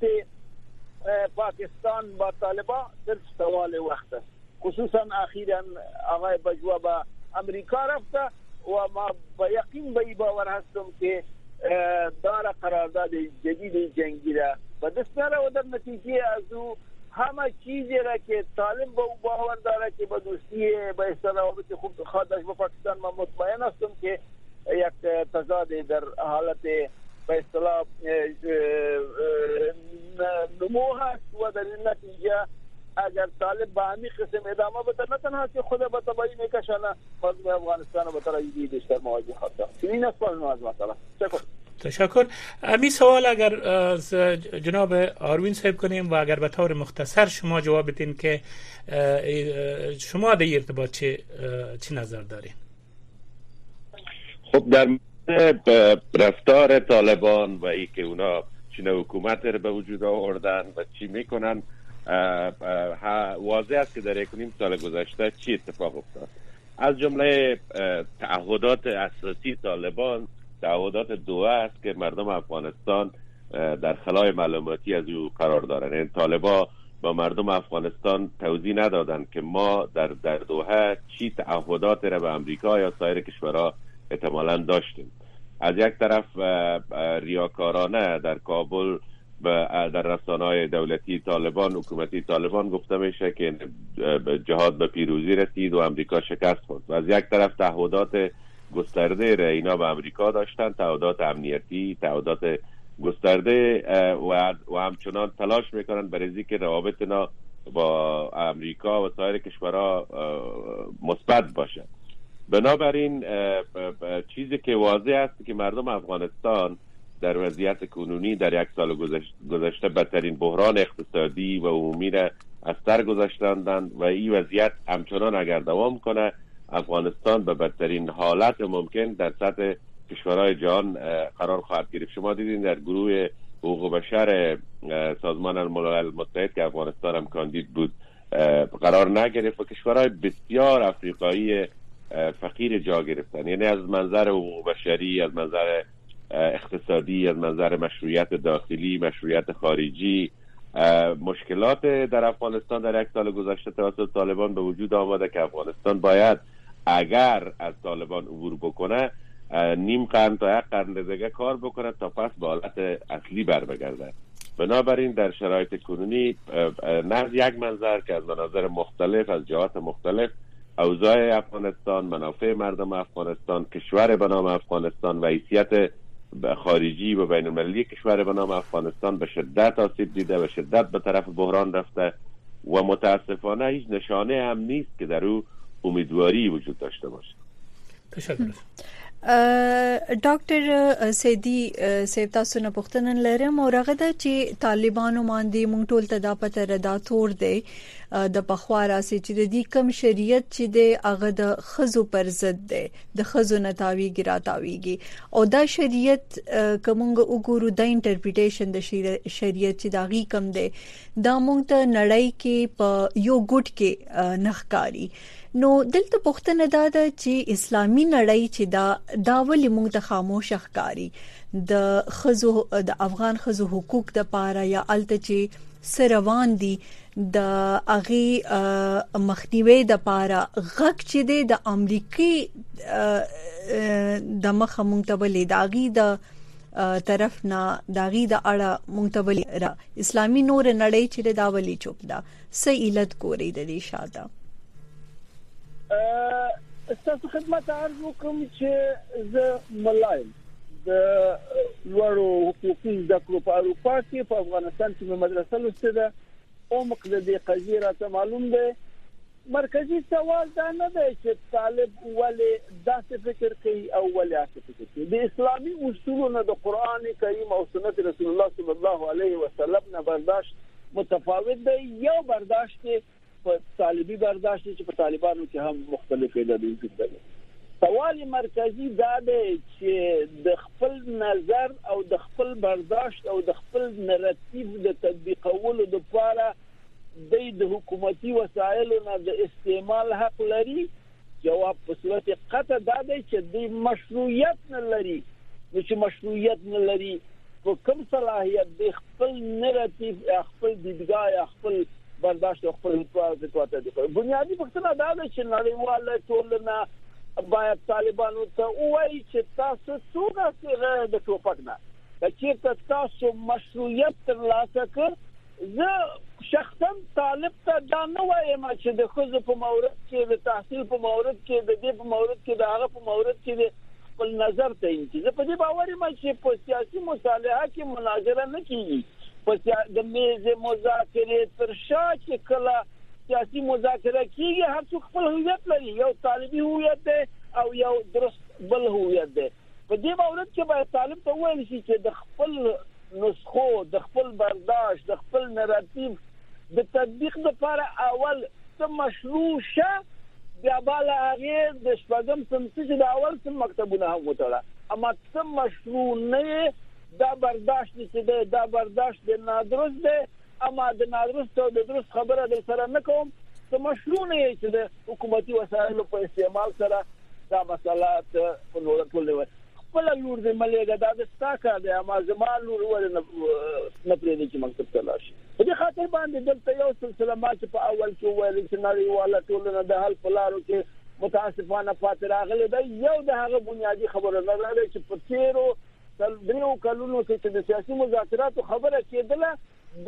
پاکستان با طالبان صرف سوال وقت است. خصوصا اخیراً آقای بجوا با امریکا رفته و ما با یقین به این باور هستم که داره قرارداد جدید جنگی را و دست نره و در نتیجه از او همه چیزی را که طالب با او باور داره که با دوستی با روابط خوب خودش با پاکستان ما مطمئن هستم که یک تضاد در حالت به اصطلاح نمو هست و در این نتیجه اگر طالب به همین قسم ادامه بده نه تنها که خود به تبایی میکشانه مردم افغانستان به طرحی بیشتر مواجه خواهد. این است از مسئله. تشکر. امی سوال اگر از جناب آروین صاحب کنیم و اگر به طور مختصر شما جواب بدین که شما در ارتباط چه نظر دارین؟ خب در رفتار طالبان و ای که اونا چین حکومت رو به وجود آوردن و چی میکنن واضح است که در یکونیم سال گذشته چی اتفاق افتاد. از جمله تعهدات اساسی طالبان تعهدات دوه است که مردم افغانستان در خلای معلوماتی از او قرار دارند. این طالبان با مردم افغانستان توضیح ندادند که ما در دوحه چی تعهدات را به امریکا یا سایر کشورها احتمالاً داشتیم. از یک طرف ریاکارانه در کابل در رسانه‌های دولتی طالبان حکومتی طالبان گفته میشه که جهاد به پیروزی رسید و امریکا شکست خورد و از یک طرف تعهدات گسترده را اینا به امریکا داشتن، تعهدات امنیتی، تعهدات گسترده و همچنان تلاش میکنن برای اینکه روابطنا با امریکا و سایر کشورها مثبت باشه. بنابراین چیزی که واضح است که مردم افغانستان در وضعیت کنونی در یک سال گذشته بدترین بحران اقتصادی و عمومی را از سر گذاشتند و این وضعیت همچنان اگر دوام کنه افغانستان به بدترین حالت ممکن در سطح کشورهای جهان قرار خواهد گرفت. شما دیدین در گروه حقوق بشر سازمان الملل متحد که افغانستان هم کاندید بود قرار نگرفت و کشورهای بسیار افریقایی فقیر جا گرفتن، یعنی از منظر حقوق بشری، از منظر اقتصادی، از منظر مشروعیت داخلی، مشروعیت خارجی، مشکلات در افغانستان در یک سال گذشته توسط طالبان به وجود آمده که افغانستان باید اگر از طالبان عبور بکنه نیم قرن تا یک قرن دیگه کار بکنه تا پس به حالت اصلی بر بگرده. بنابراین در شرایط کنونی نه از یک منظر که از مناظر مختلف از جهات مختلف اوضاع افغانستان، منافع مردم افغانستان، کشور به نام افغانستان و حیثیت خارجی و بین المللی کشور به نام افغانستان به شدت آسیب دیده و شدت به طرف بحران رفته و متاسفانه هیچ نشانه هم نیست که در او امیدواری وجود داشته باشه. تشکر. ډاکټر سیدی صاحب تاسو نه پوښتنه لرم او هغه د چې طالبانو باندې مونږ ټول ته دا پته را دا تور دی د پخوا راسي چې د دې کم شریعت چې د هغه د خزو پر ضد دی د خزو نتاویږي راتاویږي او دا شریعت کومه وګورو د انټرپریټیشن د شریعت چې دا غي کم دی دا مونږ ته نړۍ کې په یو ګډ کې نخکاری نو دلته پوښتنه ده چې اسلامي نړۍ چې دا ولې مونږ ته خاموش ښکاری د خزو د افغان خزو حقوق د پاره یا الته چې سروان دي د اغي مخنیوي د پاره غک چې د امریکای د مخه مونږ ته ولې داغي د طرف نه داغي د اړه مونږ ته ولې اسلامي نور نړۍ چې دا ولې چوپ ده سې علت کوي د دې شاده تاسو خدمت عرض وکم چې زه ملایم د لوړو حقوقي ذکر په اروپا کې په افغانستان کې مدرسه لسته ده او مقصدي قضیه راته معلوم ده مرکزی سوال دا نه دی چې طالب ولې داسې فکر کوي او ولې داسې فکر کوي د اسلامي اصولونو د قران کریم او سنت رسول الله صلی الله علیه وسلم نه برداشت متفاوت دی یو برداشت په طالبي برداشت چې په طالبانو کې هم مختلفې دي سوال مرکزی دا دی چې د خپل نظر او د خپل برداشت او د خپل نراتیو د تطبیقولو لپاره د حکومتي وسایلو نه د استعمال حق لري جواب په صورت قطع دا دی چې د مشروعیت نه لري چې مشروعیت نه لري په کوم صلاحیت د خپل نراتیو خپل دیدګاه خپل برداشت او خپل فتوا ته بنیادی پوښتنه دا ده چې نړیواله ټولنه باید طالبانو ته وایي چې تاسو څنګه د ټوپک نه چې تاسو مشروعیت ترلاسه کړ زه شخصا طالب ته دا نه وایم چې د خزو په مورد کې د تحصیل په مورد کې د دې په مورد کې د هغه په مورد کې خپل نظر ته انځي په دې باور یم چې په سیاسي مصالحه کې مناظره نه کیږي په د میز مذاکره تر شا چې کله سیاسي مذاکره کیږي هر څوک خپل هویت لري یو طالبي هویت دی او یو درست بل هویت دی په دې مورد کې باید طالب ته وایي چې د خپل نسخو د خپل برداشت د خپل نراتیو د تطبیق لپاره اول څه مشروع شه بیا بل هغه د شپږم سمڅې د اول څه مکتبونه هم وټاله اما څه مشروع نه دا برداشت چې دا برداشت د نادرست دی اما د نادرست او د درست خبره در سره نه کوم څه مشروع نه چې د حکومتي وسایلو په استعمال سره دا مسله په نور ټول خپل لور دې ملګری دا د ساکه د اما زمال لور ول نه پرې چې مکتب ته لاشي په دې خاطر باندې دلته یو سلسله ما چې په اول کې ویل چې نړیواله ټولنه د حل پلارو کې متاسفانه پاتې راغله دا یو د هغه بنیادی خبره نه لري چې په تیرو دریو کلونو کې چې د سیاسي مذاکراتو خبره کېدله د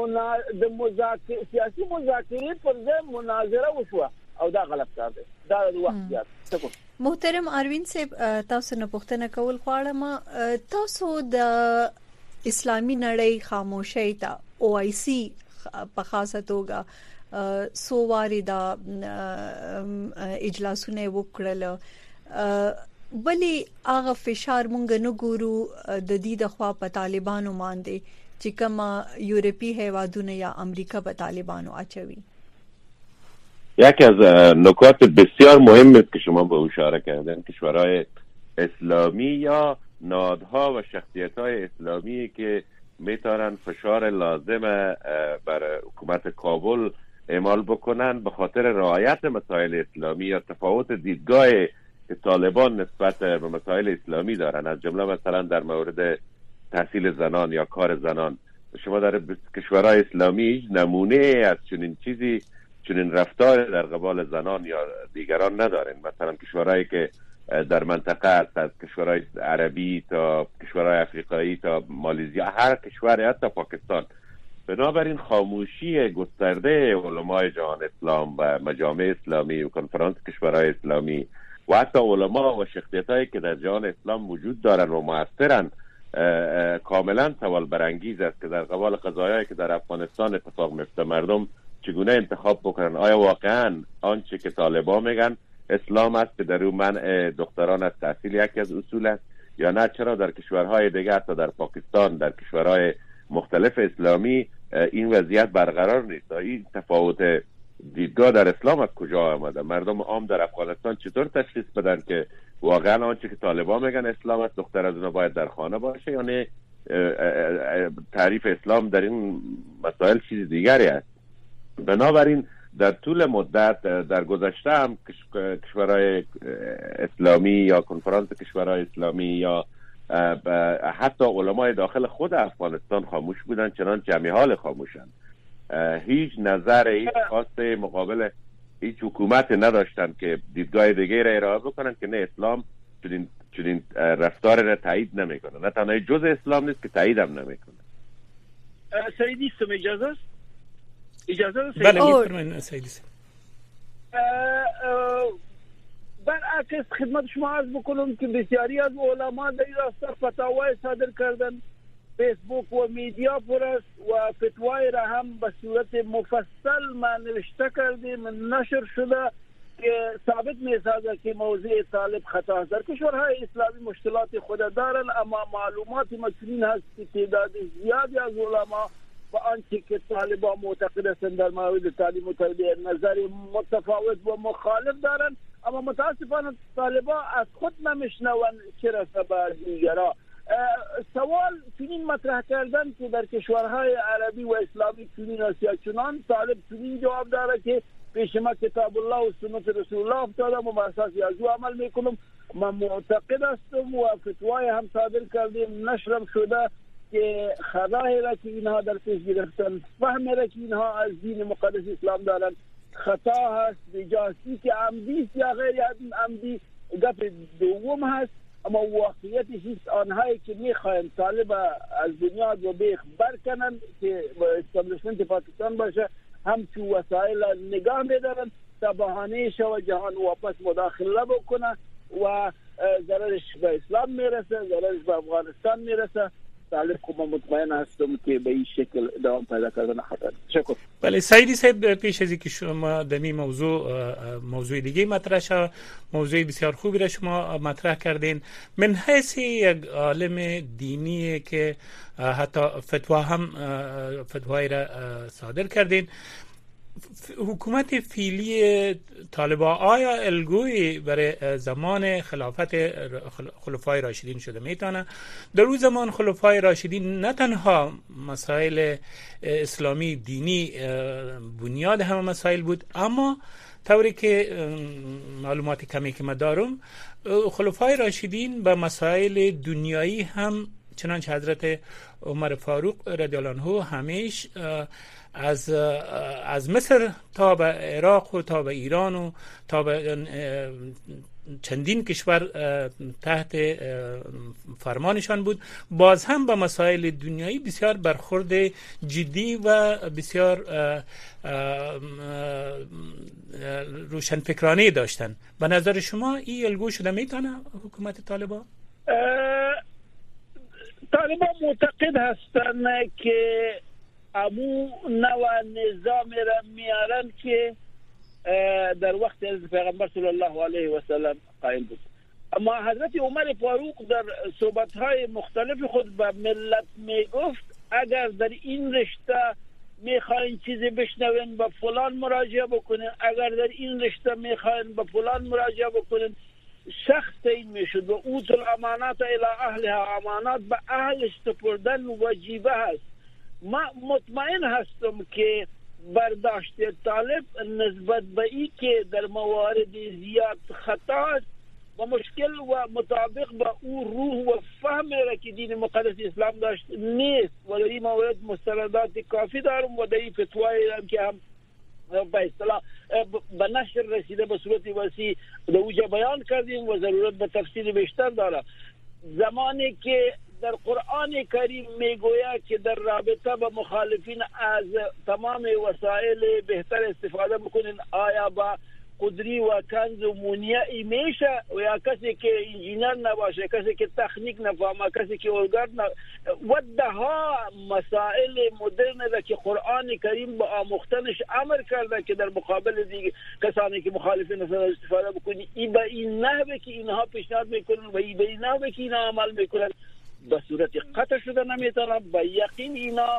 سیاسي مذاکرې پر ځای مناظره وشوه او دا غلط کار دی دا د وخت یاد محترم اروین صاحب تاسو نه پوښتنه کول غواړم تاسو د اسلامي نړۍ خاموشۍ ته او آی سی په خاصه توګه سوواري دا اجلاسونه وکړل بلې هغه فشار مونږ نه ګورو د دې د خوا په طالبانو باندې چې کومه یورپی هیوادونه یا امریکا په طالبانو اچوي یکی از نکات بسیار مهم است که شما به اشاره کردن کشورهای اسلامی یا نهادها و شخصیت‌های اسلامی که میتونن فشار لازم بر حکومت کابل اعمال بکنن به خاطر رعایت مسائل اسلامی یا تفاوت دیدگاه که طالبان نسبت به مسائل اسلامی دارن از جمله مثلا در مورد تحصیل زنان یا کار زنان شما در کشورهای اسلامی نمونه از چنین چیزی چنین رفتار در قبال زنان یا دیگران ندارن مثلا کشورهایی که در منطقه است از کشورهای عربی تا کشورهای افریقایی تا مالزی هر کشوری حتی پاکستان بنابراین خاموشی گسترده علمای جهان اسلام و مجامع اسلامی و کنفرانس کشورهای اسلامی و حتی علما و شخصیتایی که در جهان اسلام وجود دارن و مؤثرن کاملا سوال برانگیز است که در قبال قضایایی که در افغانستان اتفاق میفته مردم چگونه انتخاب بکنن آیا واقعا آنچه که طالبان میگن اسلام است که در اون منع دختران از تحصیل یکی از اصول است یا نه چرا در کشورهای دیگر تا در پاکستان در کشورهای مختلف اسلامی این وضعیت برقرار نیست. این تفاوت دیدگاه در اسلام از کجا آمده؟ مردم عام در افغانستان چطور تشخیص بدن که واقعا آنچه که طالبان میگن اسلام است، دختر از اونها باید در خانه باشه، یعنی تعریف اسلام در این مسائل چیز دیگری است. بنابراین در طول مدت در گذشته هم کشورهای اسلامی یا کنفرانس کشورهای اسلامی یا حتی علمای داخل خود افغانستان خاموش بودن، چنانچه جمعی حال خاموشن. هیچ نظر، هیچ خواست مقابل هیچ حکومت نداشتن که دیدگاه دیگه را ارائه بکنن که نه، اسلام چنین رفتار را تایید نمیکنه، نه تنها جز اسلام نیست که تایید هم نمیکنه. سیدی سم اجازه است؟ اجازه است؟ بله میفرمایید سیدی. برعکس خدمت شما عرض بکنم که بسیاری از علما در این راستا فتاوای صادر کردن، فیسبوک و میدیا پر است و فتوای را هم به صورت مفصل ما نوشته کردیم، نشر شده که ثابت می‌سازد که موضوع طالب خطا است. در کشورهای اسلامی مشکلات خود دارن، اما معلومات مکنون هست که تعداد زیادی از علما با آنچه که طالبان معتقد هستند در مورد تعلیم و تربیت نظر متفاوت و مخالف دارند، اما متاسفانه طالبان از خود نمیشنوند چه رسه به دیگران. سوال چنین مطرح کردن که در کشورهای عربی و اسلامی چنین است یا چنان، طالب چنین جواب داره که پیش ما کتاب الله و سنت رسول الله افتادم و بر اساس از او عمل میکنم. من معتقد هستم و فتوای هم صادر کردیم، نشرم شده که خطایی را که اینها در پیش گرفتن، فهمی را که اینها از دین مقدس اسلام دارن خطا هست، بجاسی که عمدی یا غیر عمدی گپ دوم هست. اما واقعیتش هست آنهایی که میخواین طالب از دنیا و بیخ برکنن که استابلیشمنت پاکستان باشه، همچون وسایل نگاه میدارن تا بهانه شو جهان واپس مداخله بکنه و ضررش به اسلام میرسه، ضررش به افغانستان میرسه. طالب که مطمئن هستم که به این شکل دوام پیدا کردن خطر. شکر. بله سعیدی صاحب، پیش از اینکه شما دمی موضوع دیگه مطرح شد، موضوع بسیار خوبی را شما مطرح کردین. من حیث یک عالم دینی که حتی فتوای را صادر کردین، حکومت فعلی طالبان آیا الگویی برای زمان خلافت خلفای راشدین شده میتونه؟ در اون زمان خلفای راشدین نه تنها مسائل اسلامی دینی بنیاد همه مسائل بود، اما طوری که معلومات کمی که من دارم، خلفای راشدین به مسائل دنیایی هم چنانچه حضرت عمر فاروق رضی الله عنه همیشه از مصر تا به عراق و تا به ایران و تا به چندین کشور تحت فرمانشان بود، باز هم به مسائل دنیایی بسیار برخورد جدی و بسیار روشنفکرانه داشتن. به نظر شما این الگو شده میتونه حکومت طالبان؟ طالبان معتقد هستند که امو نوع نظام را میارن که در وقت از پیغمبر صلی الله علیه و سلم قائم بود. اما حضرت عمر فاروق در صحبت‌های مختلف خود به ملت میگفت اگر در این رشته میخواین چیزی بشنوین به فلان مراجعه بکنین، اگر در این رشته میخواین به فلان مراجعه بکنین. شخص این میشد و اوت الامانات الی اهلها، امانات به اهلش سپردن واجبه هست. ما مطمئن هستم که برداشت طالب نسبت به این که در موارد زیاد خطا است و مشکل و مطابق با او روح و فهم را که دین مقدس اسلام داشت نیست و در این موارد مستندات کافی دارم و در این فتوای هم که هم به اصطلاح به نشر رسیده به صورت وسیع در اوجا بیان کردیم و ضرورت به تفصیل بیشتر داره. زمانی که در قرآن کریم میگوید که در رابطه با مخالفین از تمام وسایل بهتر استفاده بکنین، آیا با قدری و کنز و مونیه میشه و یا کسی که انجینر نباشه، کسی که تکنیک نفهمه، کسی که اولگرد و دهها مسائل مدرن را که قرآن کریم با آموختنش امر کرده که در مقابل دیگه کسانی که مخالفین از استفاده بکنی، ای به این نحوه که اینها پیشنهاد میکنن و ای به این نحوه که اینها عمل میکنن به صورت قطع شده نمیتونه. به یقین اینا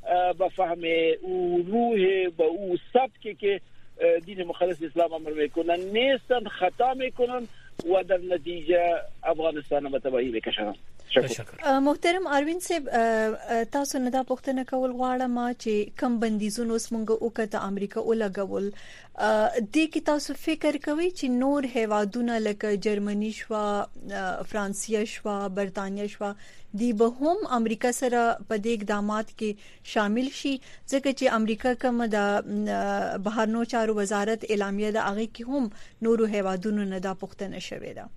به فهم او روح به او سبکی که دین مقدس اسلام امر میکنن نیستن، خطا میکنن و در نتیجه افغانستان به تباهی میکشن. محترم اروین صاحب، تاسو نه دا پوښتنه کول غواړم چې کم بندیزونه سمونګه وکړه امریکا ولګول دې کې تاسو فکر کوئ چې نور هیوادونه لکه جرمني شو، فرانسیا شو، برتانیا شو، دی به هم امریکا سره په دې اقدامات کې شامل شي، ځکه چې امریکا کوم د بهرنیو چارو وزارت اعلامیه د هغه کې هم نورو هیوادونو نه دا پوښتنه شوې ده.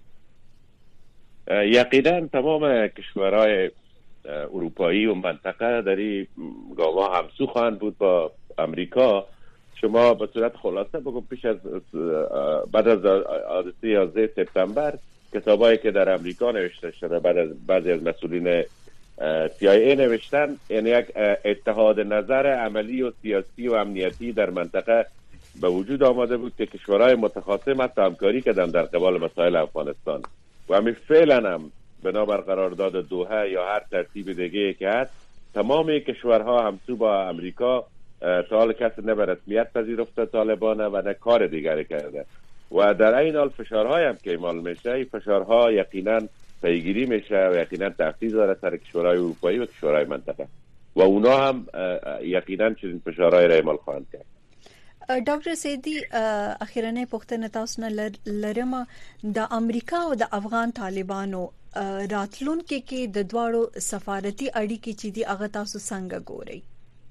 یقینا تمام کشورهای اروپایی و منطقه در این گام همسو خواهند بود با امریکا. شما به صورت خلاصه بگم پیش از بعد از حادثه 11 سپتامبر کتابایی که در امریکا نوشته شده بعد از بعضی از مسئولین CIA نوشتن، یعنی یک اتحاد نظر عملی و سیاسی و امنیتی در منطقه به وجود آمده بود که کشورهای متخاصم حتی همکاری کردن در قبال مسائل افغانستان و همین فعلا هم بنابر قرارداد دوحه یا هر ترتیب دیگه که هست تمام کشورها همسو با امریکا تا حال کسی نه به رسمیت پذیرفته طالبان و نه کار دیگری کرده و در این حال فشارهای هم که اعمال میشه این فشارها یقینا پیگیری میشه و یقینا تاثیر داره سر کشورهای اروپایی و کشورهای منطقه و اونا هم یقینا چنین فشارهای را اعمال خواهند کرد. ډاکټر سیدی اخیرنه پوښتنه تاسو نه لرم د امریکا او د افغان طالبانو راتلونکي کې د دواړو سفارتي اړیکې چې دی هغه تاسو څنګه ګورئ؟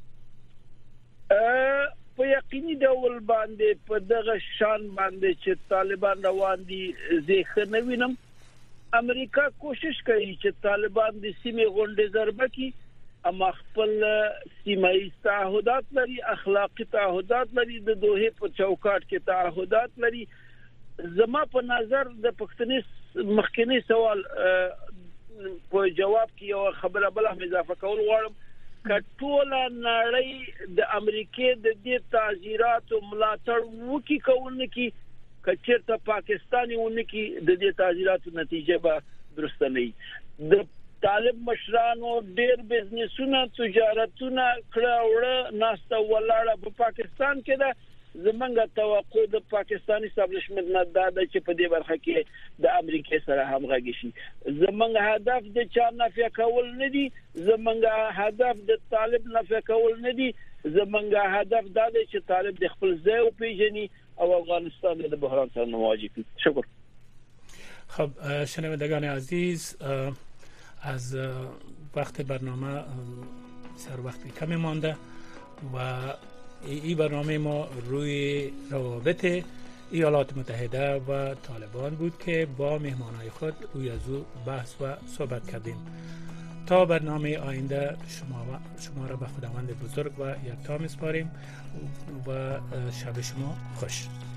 په یقیني ډول باندې په دغه شان باندې چې طالبان روان دي زه نه وینم. امریکا کوشش کوي چې طالبان د سیمې غونډې ضربه کړي، اما خپل سیمایي تعهدات لري، اخلاقی تعهدات لري، د دوحه په چوکاټ کې تعهدات لري. زما په نظر د پښتني مخکنی سوال په جواب کې یو خبره بل هم اضافه کول غواړم. کټوله نړۍ د امریکای د دې تعزیرات او ملاتړ وکي کوونکی کچېرته پاکستاني ونکي د دې تعزیرات نتیجه به درست نه وي. د طالب مشرانو ډېر بزنسونه تجارتونه کړه ناسته ولاړه په پاکستان کې ده. زمونږ توقع د پاکستاني استابلیشمنت نه ده چې په دې برخه کې د امریکا سره همغږي شي. زمونږ هدف د چا نفي کول نه دي، زمونږ هدف د طالب نفي کول نه دي، زمونږ هدف دا دی چې طالب د خپل ځای او پیژني او افغانستان د بحران سره مواجه کړي. شکر. خب شنوندگان عزیز، از وقت برنامه سر وقتی کمی مانده و این برنامه ما روی روابط ایالات متحده و طالبان بود که با مهمانای خود روی از او بحث و صحبت کردیم. تا برنامه آینده شما را به خداوند بزرگ و یکتا می‌سپاریم و شب شما خوش.